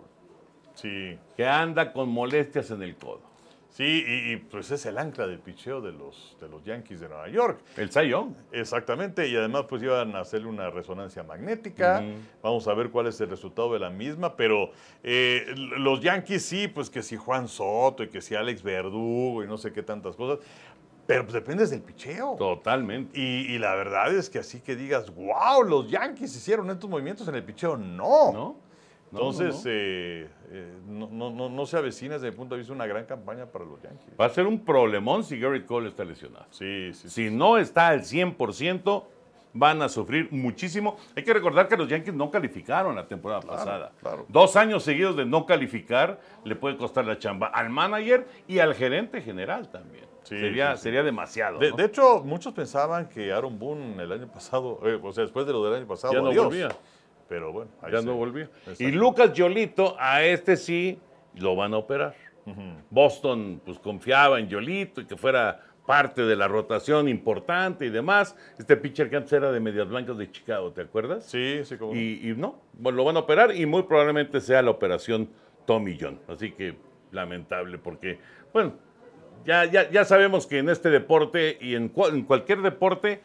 Sí. Que anda con molestias en el codo. Sí, y, y pues es el ancla del picheo de los, de los Yankees de Nueva York. El Cy Young. Exactamente, y además pues iban a hacerle una resonancia magnética. Uh-huh. Vamos a ver cuál es el resultado de la misma, pero eh, los Yankees sí, pues que si Juan Soto y que si Alex Verdugo y no sé qué tantas cosas, pero pues dependes del picheo. Totalmente. Y, y la verdad es que así que digas, wow, los Yankees hicieron estos movimientos en el picheo, no. ¿No? Entonces, no, no. Eh, eh, no, no, no, no se avecina desde mi punto de vista una gran campaña para los Yankees. Va a ser un problemón si Garrett Cole está lesionado. Sí, sí. Si sí, no está al cien por ciento, van a sufrir muchísimo. Hay que recordar que los Yankees no calificaron la temporada claro, pasada. Claro. Dos años seguidos de no calificar le puede costar la chamba al manager y al gerente general también. Sí, sería, sí, sí. sería demasiado. De, ¿no? de hecho, muchos pensaban que Aaron Boone el año pasado, eh, o sea, después de lo del año pasado, ya no adiós. volvía. Pero bueno, ahí ya sí. no volvió. Y Lucas Giolito, a este sí lo van a operar. Uh-huh. Boston pues confiaba en Giolito y que fuera parte de la rotación importante y demás. Este pitcher que antes era de Medias Blancas de Chicago, ¿te acuerdas? Sí, sí, como. Y, y no, bueno, lo van a operar y muy probablemente sea la operación Tommy John. Así que lamentable porque, bueno, ya, ya, ya sabemos que en este deporte y en, cual, en cualquier deporte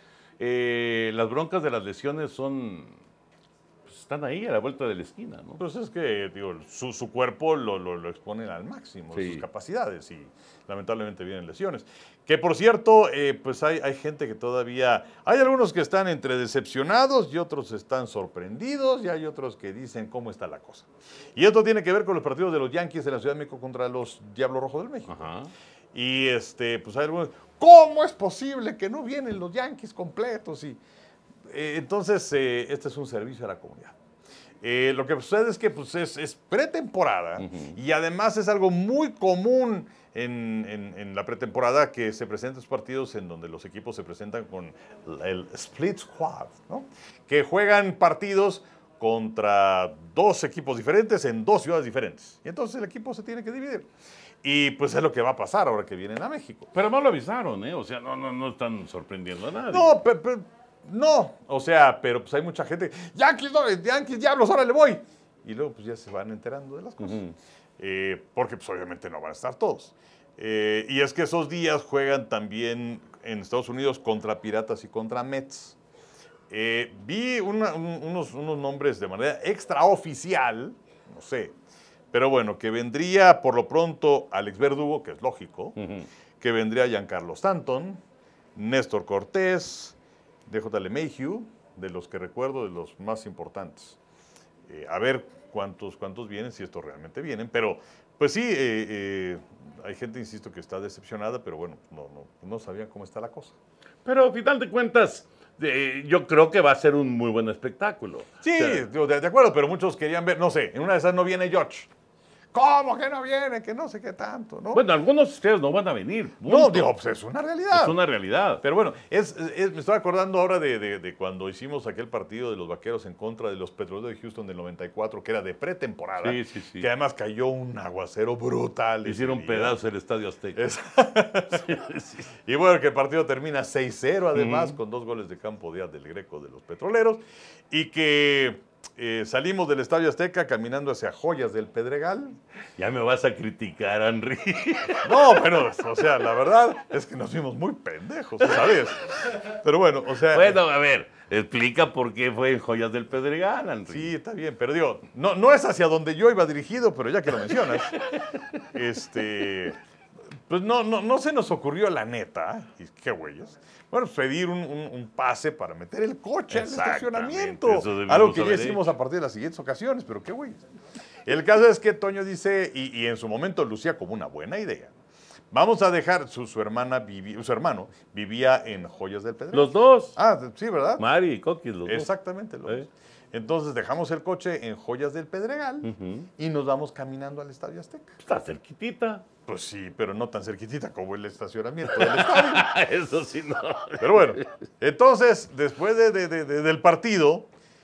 eh, las broncas de las lesiones son... están ahí a la vuelta de la esquina, ¿no? Pues es que, digo, su, su cuerpo lo, lo, lo exponen al máximo, sí. sus capacidades, y lamentablemente vienen lesiones. Que, por cierto, eh, pues hay, hay gente que todavía... Hay algunos que están entre decepcionados y otros están sorprendidos y hay otros que dicen cómo está la cosa. Y esto tiene que ver con los partidos de los Yankees de la Ciudad de México contra los Diablos Rojos del México. Ajá. Y, este, pues hay algunos... ¿Cómo es posible que no vienen los Yankees completos? Y... Eh, entonces, eh, este es un servicio a la comunidad. Eh, lo que sucede es que pues, es, es pretemporada uh-huh. y además es algo muy común en, en, en la pretemporada que se presentan estos partidos en donde los equipos se presentan con el split squad, ¿no? Que juegan partidos contra dos equipos diferentes en dos ciudades diferentes. Y entonces el equipo se tiene que dividir. Y pues es lo que va a pasar ahora que vienen a México. Pero no lo avisaron, ¿eh? O sea, no, no, no están sorprendiendo a nadie. No, pero, pero, no. O sea, pero pues hay mucha gente. Yankees, no, Yankees, diablos, ahora le voy. Y luego pues ya se van enterando de las cosas. Uh-huh. eh, porque pues obviamente no van a estar todos. Eh, y es que esos días juegan también en Estados Unidos contra Piratas y contra Mets. Eh, vi una, un, unos, unos nombres de manera extraoficial, no sé, pero bueno, que vendría por lo pronto Alex Verdugo, que es lógico, uh-huh. que vendría Giancarlo Stanton, Néstor Cortés, D J LeMahieu, de los que recuerdo, de los más importantes. Eh, a ver cuántos, cuántos vienen, si estos realmente vienen, pero pues sí, eh, eh, hay gente, insisto, que está decepcionada, pero bueno, no, no, no sabían cómo está la cosa. Pero al final de cuentas, eh, yo creo que va a ser un muy buen espectáculo. Sí, o sea, de, de acuerdo, pero muchos querían ver, no sé, en una de esas no viene George. ¿Cómo que no viene? Que no sé qué tanto, ¿no? Bueno, algunos de ustedes no van a venir. Punto. No, digo, pues es una realidad. Es una realidad. Pero bueno, es, es, me estoy acordando ahora de, de, de cuando hicimos aquel partido de los Vaqueros en contra de los Petroleros de Houston del noventa y cuatro, que era de pretemporada. Sí, sí, sí. Que además cayó un aguacero brutal. Hicieron pedazos el Estadio Azteca. Es... sí, sí. Y bueno, que el partido termina seis cero además, mm. con dos goles de campo de del Greco de los Petroleros. Y que... Eh, salimos del Estadio Azteca caminando hacia Joyas del Pedregal. Ya me vas a criticar, Henry. No, pero, o sea, la verdad es que nos vimos muy pendejos, ¿sabes? Pero bueno, o sea... Bueno, a ver, explica por qué fue en Joyas del Pedregal, Henry. Sí, está bien, pero digo, no, no es hacia donde yo iba dirigido, pero ya que lo mencionas, este... Pues no, no, no se nos ocurrió la neta, y qué güeyes, bueno, pedir un, un, un pase para meter el coche en el estacionamiento. Algo que ya hicimos a partir de las siguientes ocasiones, pero qué güeyes. El caso es que Toño dice, y, y en su momento lucía como una buena idea, vamos a dejar, su, su hermana, vivi, su hermano vivía en Joyas del Pedregal. Los dos. Ah, sí, ¿verdad? Mari y Coquis, los dos. Exactamente, los dos. ¿Eh? Entonces dejamos el coche en Joyas del Pedregal uh-huh. y nos vamos caminando al Estadio Azteca. Está cerquitita. Pues sí, pero no tan cerquitita como el estacionamiento del estadio. Eso sí, no. Pero bueno, entonces, después de, de, de, de, del partido,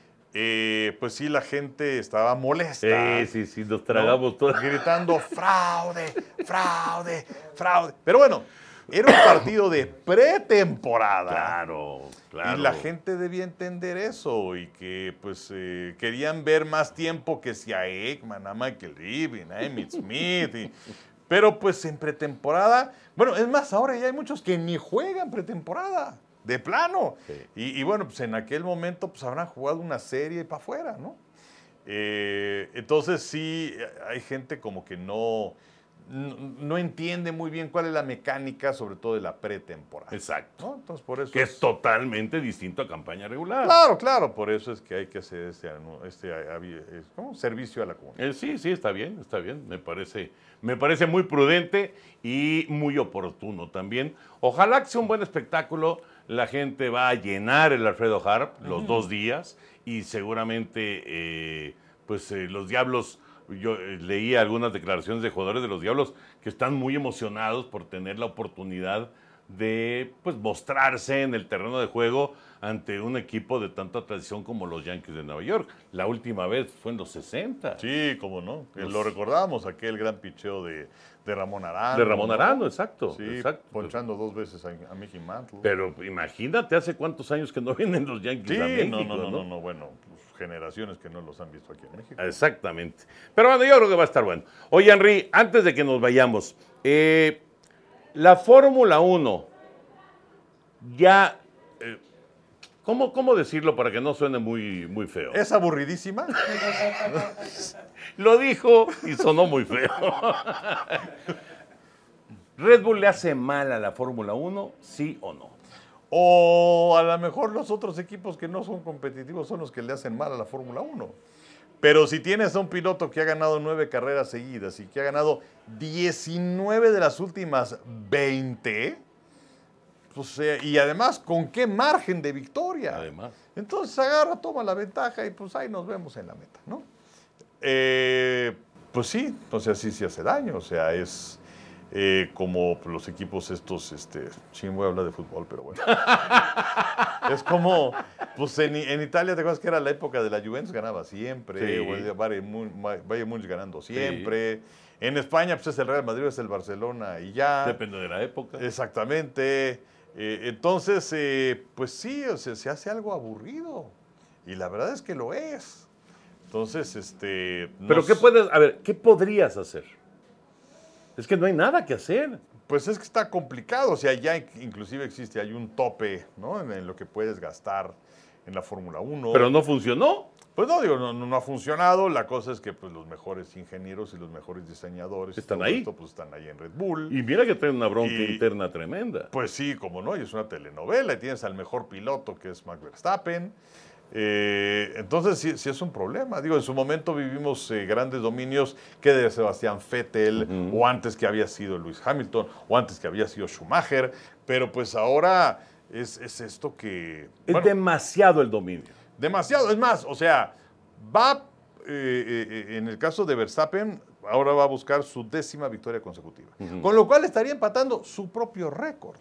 eh, pues sí, la gente estaba molesta. Sí, sí, sí, nos tragamos ¿no? todos. Gritando, fraude, fraude, fraude. Pero bueno, era un partido de pretemporada. Claro, claro. Y la gente debía entender eso y que pues eh, querían ver más tiempo que si a Ekman, a Michael Irvin, a Emmitt Smith. Y, pero pues en pretemporada, bueno, es más, ahora ya hay muchos que ni juegan pretemporada, de plano. Sí. Y, y bueno, pues en aquel momento pues habrán jugado una serie para afuera, ¿no? Eh, entonces sí, hay gente como que no... no entiende muy bien cuál es la mecánica, sobre todo de la pretemporada. Exacto. ¿no? Entonces, por eso que es, es totalmente distinto a campaña regular. Claro, claro. Por eso es que hay que hacer este, este ¿cómo? servicio a la comunidad. Eh, sí, sí, está bien, está bien. Me parece, me parece muy prudente y muy oportuno también. Ojalá que sea un buen espectáculo. La gente va a llenar el Alfredo Harp los uh-huh. dos días y seguramente eh, pues eh, los Diablos... Yo eh, leí algunas declaraciones de jugadores de los Diablos que están muy emocionados por tener la oportunidad de pues, mostrarse en el terreno de juego ante un equipo de tanta tradición como los Yankees de Nueva York. La última vez fue en los sesenta. Sí, cómo no. Pues, lo recordamos, aquel gran picheo de, de Ramón Arano. De Ramón Arano, ¿no? exacto. Sí, exacto. ponchando dos veces a, a Mickey Mantle. Pero imagínate, hace cuántos años que no vienen los Yankees sí, a México. no, no, no, no, no, bueno, pues, generaciones que no los han visto aquí en México. Exactamente. Pero bueno, yo creo que va a estar bueno. Oye, Henry, antes de que nos vayamos, eh, la Fórmula uno ya... Eh, ¿cómo, ¿Cómo decirlo para que no suene muy, muy feo? ¿Es aburridísima? Lo dijo y sonó muy feo. ¿Red Bull le hace mal a la Fórmula uno, sí o no? O a lo mejor los otros equipos que no son competitivos son los que le hacen mal a la Fórmula uno. Pero si tienes a un piloto que ha ganado nueve carreras seguidas y que ha ganado diecinueve de las últimas veinte, pues, eh, y además, ¿con qué margen de victoria? Además. Entonces agarra, toma la ventaja y pues ahí nos vemos en la meta, ¿no? Eh, pues sí, entonces así se hace daño, o sea, es... eh, como los equipos estos, este, sí, voy a hablar de fútbol, pero bueno. Es como, pues en, en Italia, ¿te acuerdas que era la época de la Juventus? Ganaba siempre, Sí. o el Bayern Mun- Bayern Múnich ganando siempre. Sí. En España, pues es el Real Madrid, es el Barcelona y ya. Depende de la época. Exactamente. Eh, entonces, eh, pues sí, o sea, se hace algo aburrido. Y la verdad es que lo es. Entonces, este... Pero nos... ¿qué puedes, a ver, qué podrías hacer? Es que no hay nada que hacer. Pues es que está complicado, o sea, ya inclusive existe, hay un tope, ¿no? En, en lo que puedes gastar en la Fórmula uno. Pero no funcionó. Pues no, digo, no, no ha funcionado. La cosa es que pues, los mejores ingenieros y los mejores diseñadores están todo ahí. Esto, pues, están ahí en Red Bull. Y mira que traen una bronca Y, interna tremenda. Pues sí, como no, y es una telenovela y tienes al mejor piloto que es Max Verstappen. Eh, entonces sí, sí es un problema. Digo, en su momento vivimos eh, grandes dominios que de Sebastián Vettel, uh-huh. o antes que había sido Lewis Hamilton, o antes que había sido Schumacher, pero pues ahora es, es esto que... Es bueno, demasiado el dominio. Demasiado, es más, o sea, va, eh, eh, en el caso de Verstappen, ahora va a buscar su décima victoria consecutiva, uh-huh. con lo cual estaría empatando su propio récord.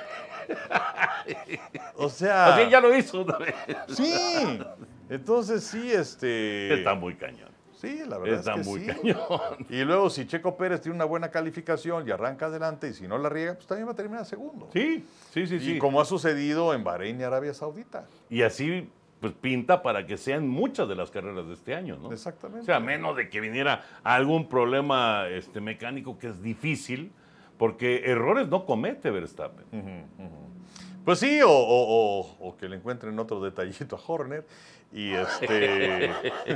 O sea... Así ya lo hizo una vez. Sí, entonces sí, este... Está muy cañón. Sí, la verdad Está es que muy sí. cañón. Y luego si Checo Pérez tiene una buena calificación y arranca adelante y si no la riega, pues también va a terminar segundo. Sí, sí, sí. Y sí. como ha sucedido en Bahrein y Arabia Saudita. Y así pues pinta para que sean muchas de las carreras de este año, ¿no? Exactamente. O sea, a menos de que viniera algún problema este, mecánico que es difícil, porque errores no comete Verstappen. Uh-huh, uh-huh. Pues sí, o, o, o, o que le encuentren otro detallito a Horner y este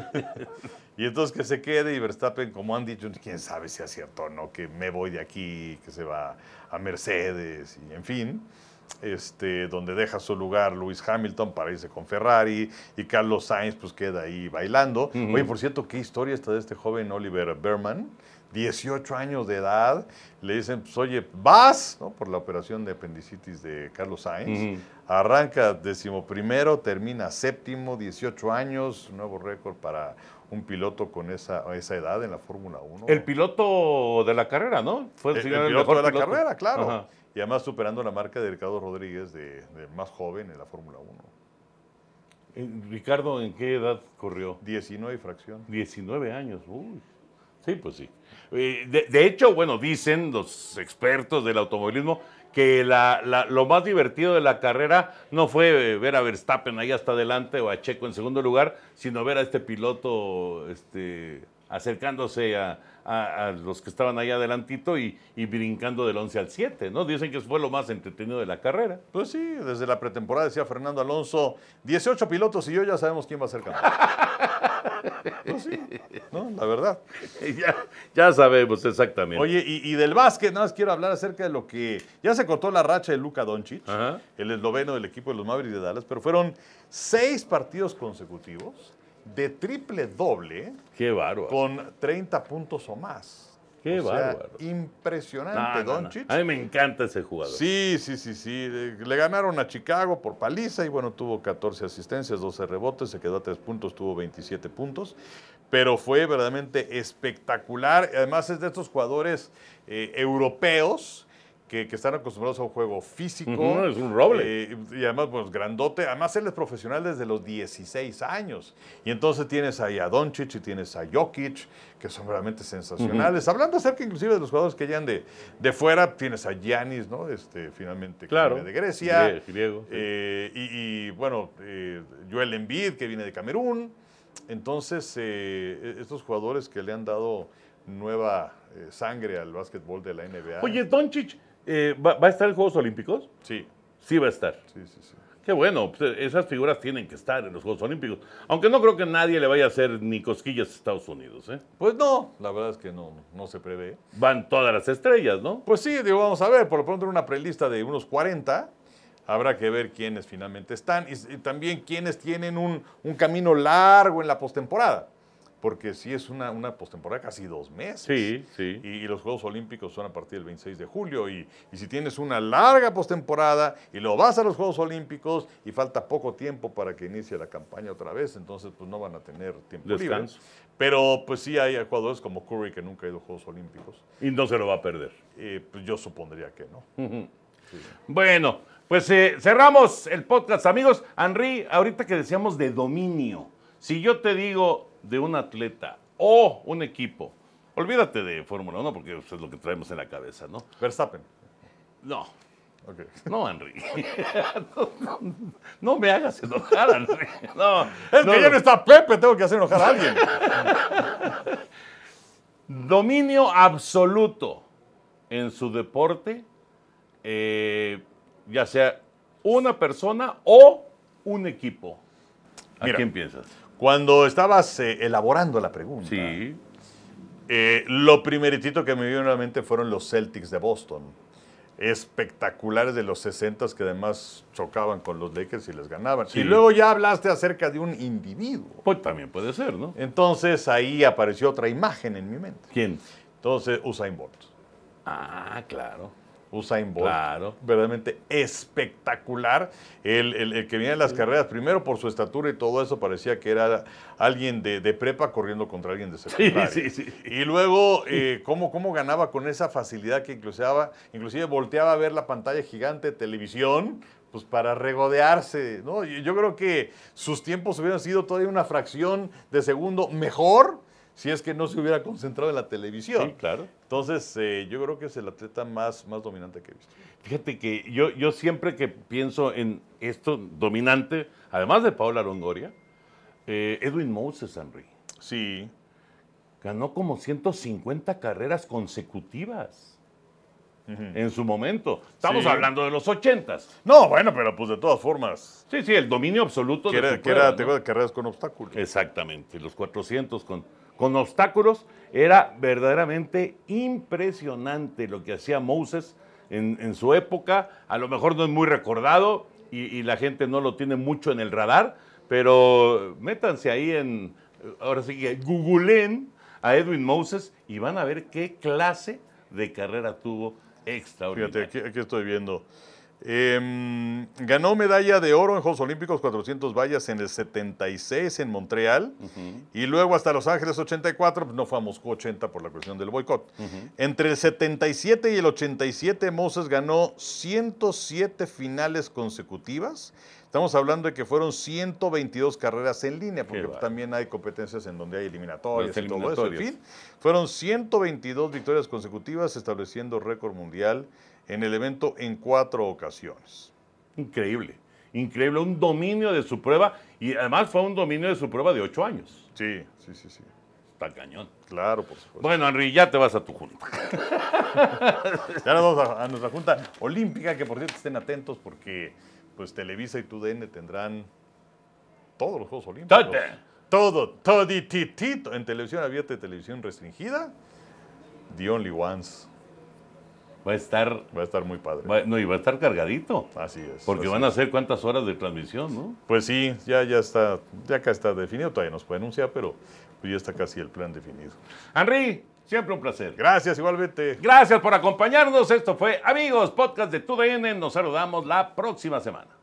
y entonces que se quede y Verstappen, como han dicho, quién sabe si es cierto o no, que me voy de aquí, que se va a Mercedes y en fin, este, donde deja su lugar Lewis Hamilton para irse con Ferrari y Carlos Sainz pues queda ahí bailando. Uh-huh. Oye, por cierto, qué historia está de este joven Oliver Behrman, dieciocho años de edad, le dicen, pues oye, vas, ¿no? Por la operación de apendicitis de Carlos Sainz, uh-huh. arranca decimoprimero, termina séptimo, dieciocho años, nuevo récord para un piloto con esa, esa edad en la Fórmula uno. El piloto de la carrera, ¿no? Fue el, el, el piloto de la piloto. carrera, claro. Ajá. Y además superando la marca de Ricardo Rodríguez, de, de más joven en la Fórmula uno. Ricardo, ¿en qué edad corrió? diecinueve y fracción. diecinueve años, uy. Sí, pues sí. De, de hecho, bueno, dicen los expertos del automovilismo que la, la, lo más divertido de la carrera no fue ver a Verstappen ahí hasta adelante o a Checo en segundo lugar, sino ver a este piloto este, acercándose a, a, a los que estaban ahí adelantito y, y brincando del once al siete, ¿no? Dicen que eso fue lo más entretenido de la carrera. Pues sí, desde la pretemporada decía Fernando Alonso, dieciocho pilotos y yo ya sabemos quién va a ser campeón. Pues sí, ¿no? La verdad. Ya, ya sabemos exactamente. Oye, y, y del básquet, nada más quiero hablar acerca de lo que... Ya se cortó la racha de Luka Doncic, Ajá. el esloveno del equipo de los Mavericks de Dallas, pero fueron seis partidos consecutivos de triple doble. Qué bárbaro. Con treinta puntos o más. Qué o sea, bárbaro. Impresionante, no, no, Doncic. No. A mí me encanta ese jugador. Sí, sí, sí, sí. Le ganaron a Chicago por paliza y bueno, tuvo catorce asistencias, doce rebotes, se quedó a tres puntos, tuvo veintisiete puntos. Pero fue verdaderamente espectacular. Además es de estos jugadores eh, europeos que, que están acostumbrados a un juego físico. Uh-huh, es un roble. Eh, y además, pues, grandote. Además, él es profesional desde los dieciséis años. Y entonces tienes ahí a Doncic y tienes a Jokic, que son realmente sensacionales. Uh-huh. Hablando acerca inclusive de los jugadores que llegan de, de fuera, tienes a Giannis, ¿no? Este, finalmente, claro. que viene de Grecia. Griego, sí. eh, y, y, bueno, eh, Joel Embiid, que viene de Camerún. Entonces, eh, estos jugadores que le han dado nueva eh, sangre al básquetbol de la N B A. Oye, Doncic, eh, ¿va, ¿va a estar en Juegos Olímpicos? Sí. Sí va a estar. Sí, sí, sí. Qué bueno, pues esas figuras tienen que estar en los Juegos Olímpicos. Aunque no creo que nadie le vaya a hacer ni cosquillas a Estados Unidos, ¿eh? Pues no, la verdad es que no, no se prevé. Van todas las estrellas, ¿no? Pues sí, digo, vamos a ver, por lo pronto en una prelista de unos cuarenta... Habrá que ver quiénes finalmente están y, y también quiénes tienen un, un camino largo en la postemporada. porque sí es una, una postemporada casi dos meses. Sí, sí. Y, y los Juegos Olímpicos son a partir del veintiséis de julio. Y, y si tienes una larga postemporada y lo vas a los Juegos Olímpicos y falta poco tiempo para que inicie la campaña otra vez, entonces pues no van a tener tiempo Descanso. libre. Pero pues sí hay jugadores como Curry que nunca ha ido a Juegos Olímpicos. Y no se lo va a perder. Eh, pues yo supondría que no. Ujú. Sí. Bueno, pues eh, cerramos el podcast, amigos. Henry, ahorita que decíamos de dominio, si yo te digo de un atleta o un equipo, olvídate de Fórmula uno porque eso es lo que traemos en la cabeza, ¿no? Verstappen. No, Okay. no, Henry. no, no, no me hagas enojar, Henry. No, Es no, que ya no está Pepe, tengo que hacer enojar a alguien. Dominio absoluto en su deporte, eh, ya sea una persona o un equipo. ¿A Mira, quién piensas? Cuando estabas eh, elaborando la pregunta, Sí. eh, lo primeritito que me vino a la mente fueron los Celtics de Boston. Espectaculares de los sesentas que además chocaban con los Lakers y les ganaban. Sí. Y luego ya hablaste acerca de un individuo. Pues también puede ser, ¿no? Entonces ahí apareció otra imagen en mi mente. ¿Quién? Entonces Usain Bolt. Ah, claro. Usain Bolt, Claro. verdaderamente espectacular. El, el- el que viene en las carreras, primero por su estatura y todo eso, parecía que era alguien de, de prepa corriendo contra alguien de Sí, secundaria. sí, sí. Y luego, eh, cómo, cómo ganaba con esa facilidad que inclusive, inclusive volteaba a ver la pantalla gigante de televisión, pues para regodearse, ¿no? Y yo creo que sus tiempos hubieran sido todavía una fracción de segundo mejor si es que no se hubiera concentrado en la televisión. Sí, claro. Entonces, eh, yo creo que es el atleta más, más dominante que he visto. Fíjate que yo, yo siempre que pienso en esto dominante, además de Paula Longoria, eh, Edwin Moses, Henry, Sí. ganó como ciento cincuenta carreras consecutivas en su momento. Estamos Sí. hablando de los ochentas. No, bueno, pero pues de todas formas, Sí, sí, el dominio absoluto que de era, su que prueba, era ¿no? te digo, de carreras con obstáculos. Exactamente, los cuatrocientos con, con obstáculos. Era verdaderamente impresionante lo que hacía Moses en, en su época. A lo mejor no es muy recordado y, y la gente no lo tiene mucho en el radar, pero métanse ahí en, ahora sí que googleen a Edwin Moses y van a ver qué clase de carrera tuvo extraordinaria. Fíjate, aquí, aquí estoy viendo. Eh, ganó medalla de oro en Juegos Olímpicos, cuatrocientos vallas en el setenta y seis en Montreal. Ujú. Y luego hasta Los Ángeles ochenta y cuatro, pues no fue a Moscú ochenta por la cuestión del boicot. Ujú. Entre el setenta y siete y el ochenta y siete, Moses ganó ciento siete finales consecutivas. Estamos hablando de que fueron ciento veintidós carreras en línea, porque bárbaro. también hay competencias en donde hay eliminatorias Las y todo eso. En eliminatorias. fin, fueron ciento veintidós victorias consecutivas, estableciendo récord mundial en el evento en cuatro ocasiones. Increíble, increíble, un dominio de su prueba y además fue un dominio de su prueba de ocho años. Sí, sí, sí, sí. Está cañón. Claro, por supuesto. Bueno, Henry, ya te vas a tu junta. Ya nos vamos a, a nuestra Junta Olímpica, que por cierto estén atentos porque pues Televisa y T U D N tendrán todos los Juegos Olímpicos. Tote. Todo, todititito. En televisión abierta y televisión restringida, The Only Ones. Va a estar, Va a estar muy padre. va- no, y va a estar cargadito. Así es. Porque así van a es. ser cuántas horas de transmisión, ¿no? Pues sí, ya, ya está, ya acá está definido, todavía nos puede anunciar, pero pues ya está casi el plan definido. Henry, siempre un placer. Gracias, igualmente. Gracias por acompañarnos. Esto fue, amigos, podcast de T U D N. Nos saludamos la próxima semana.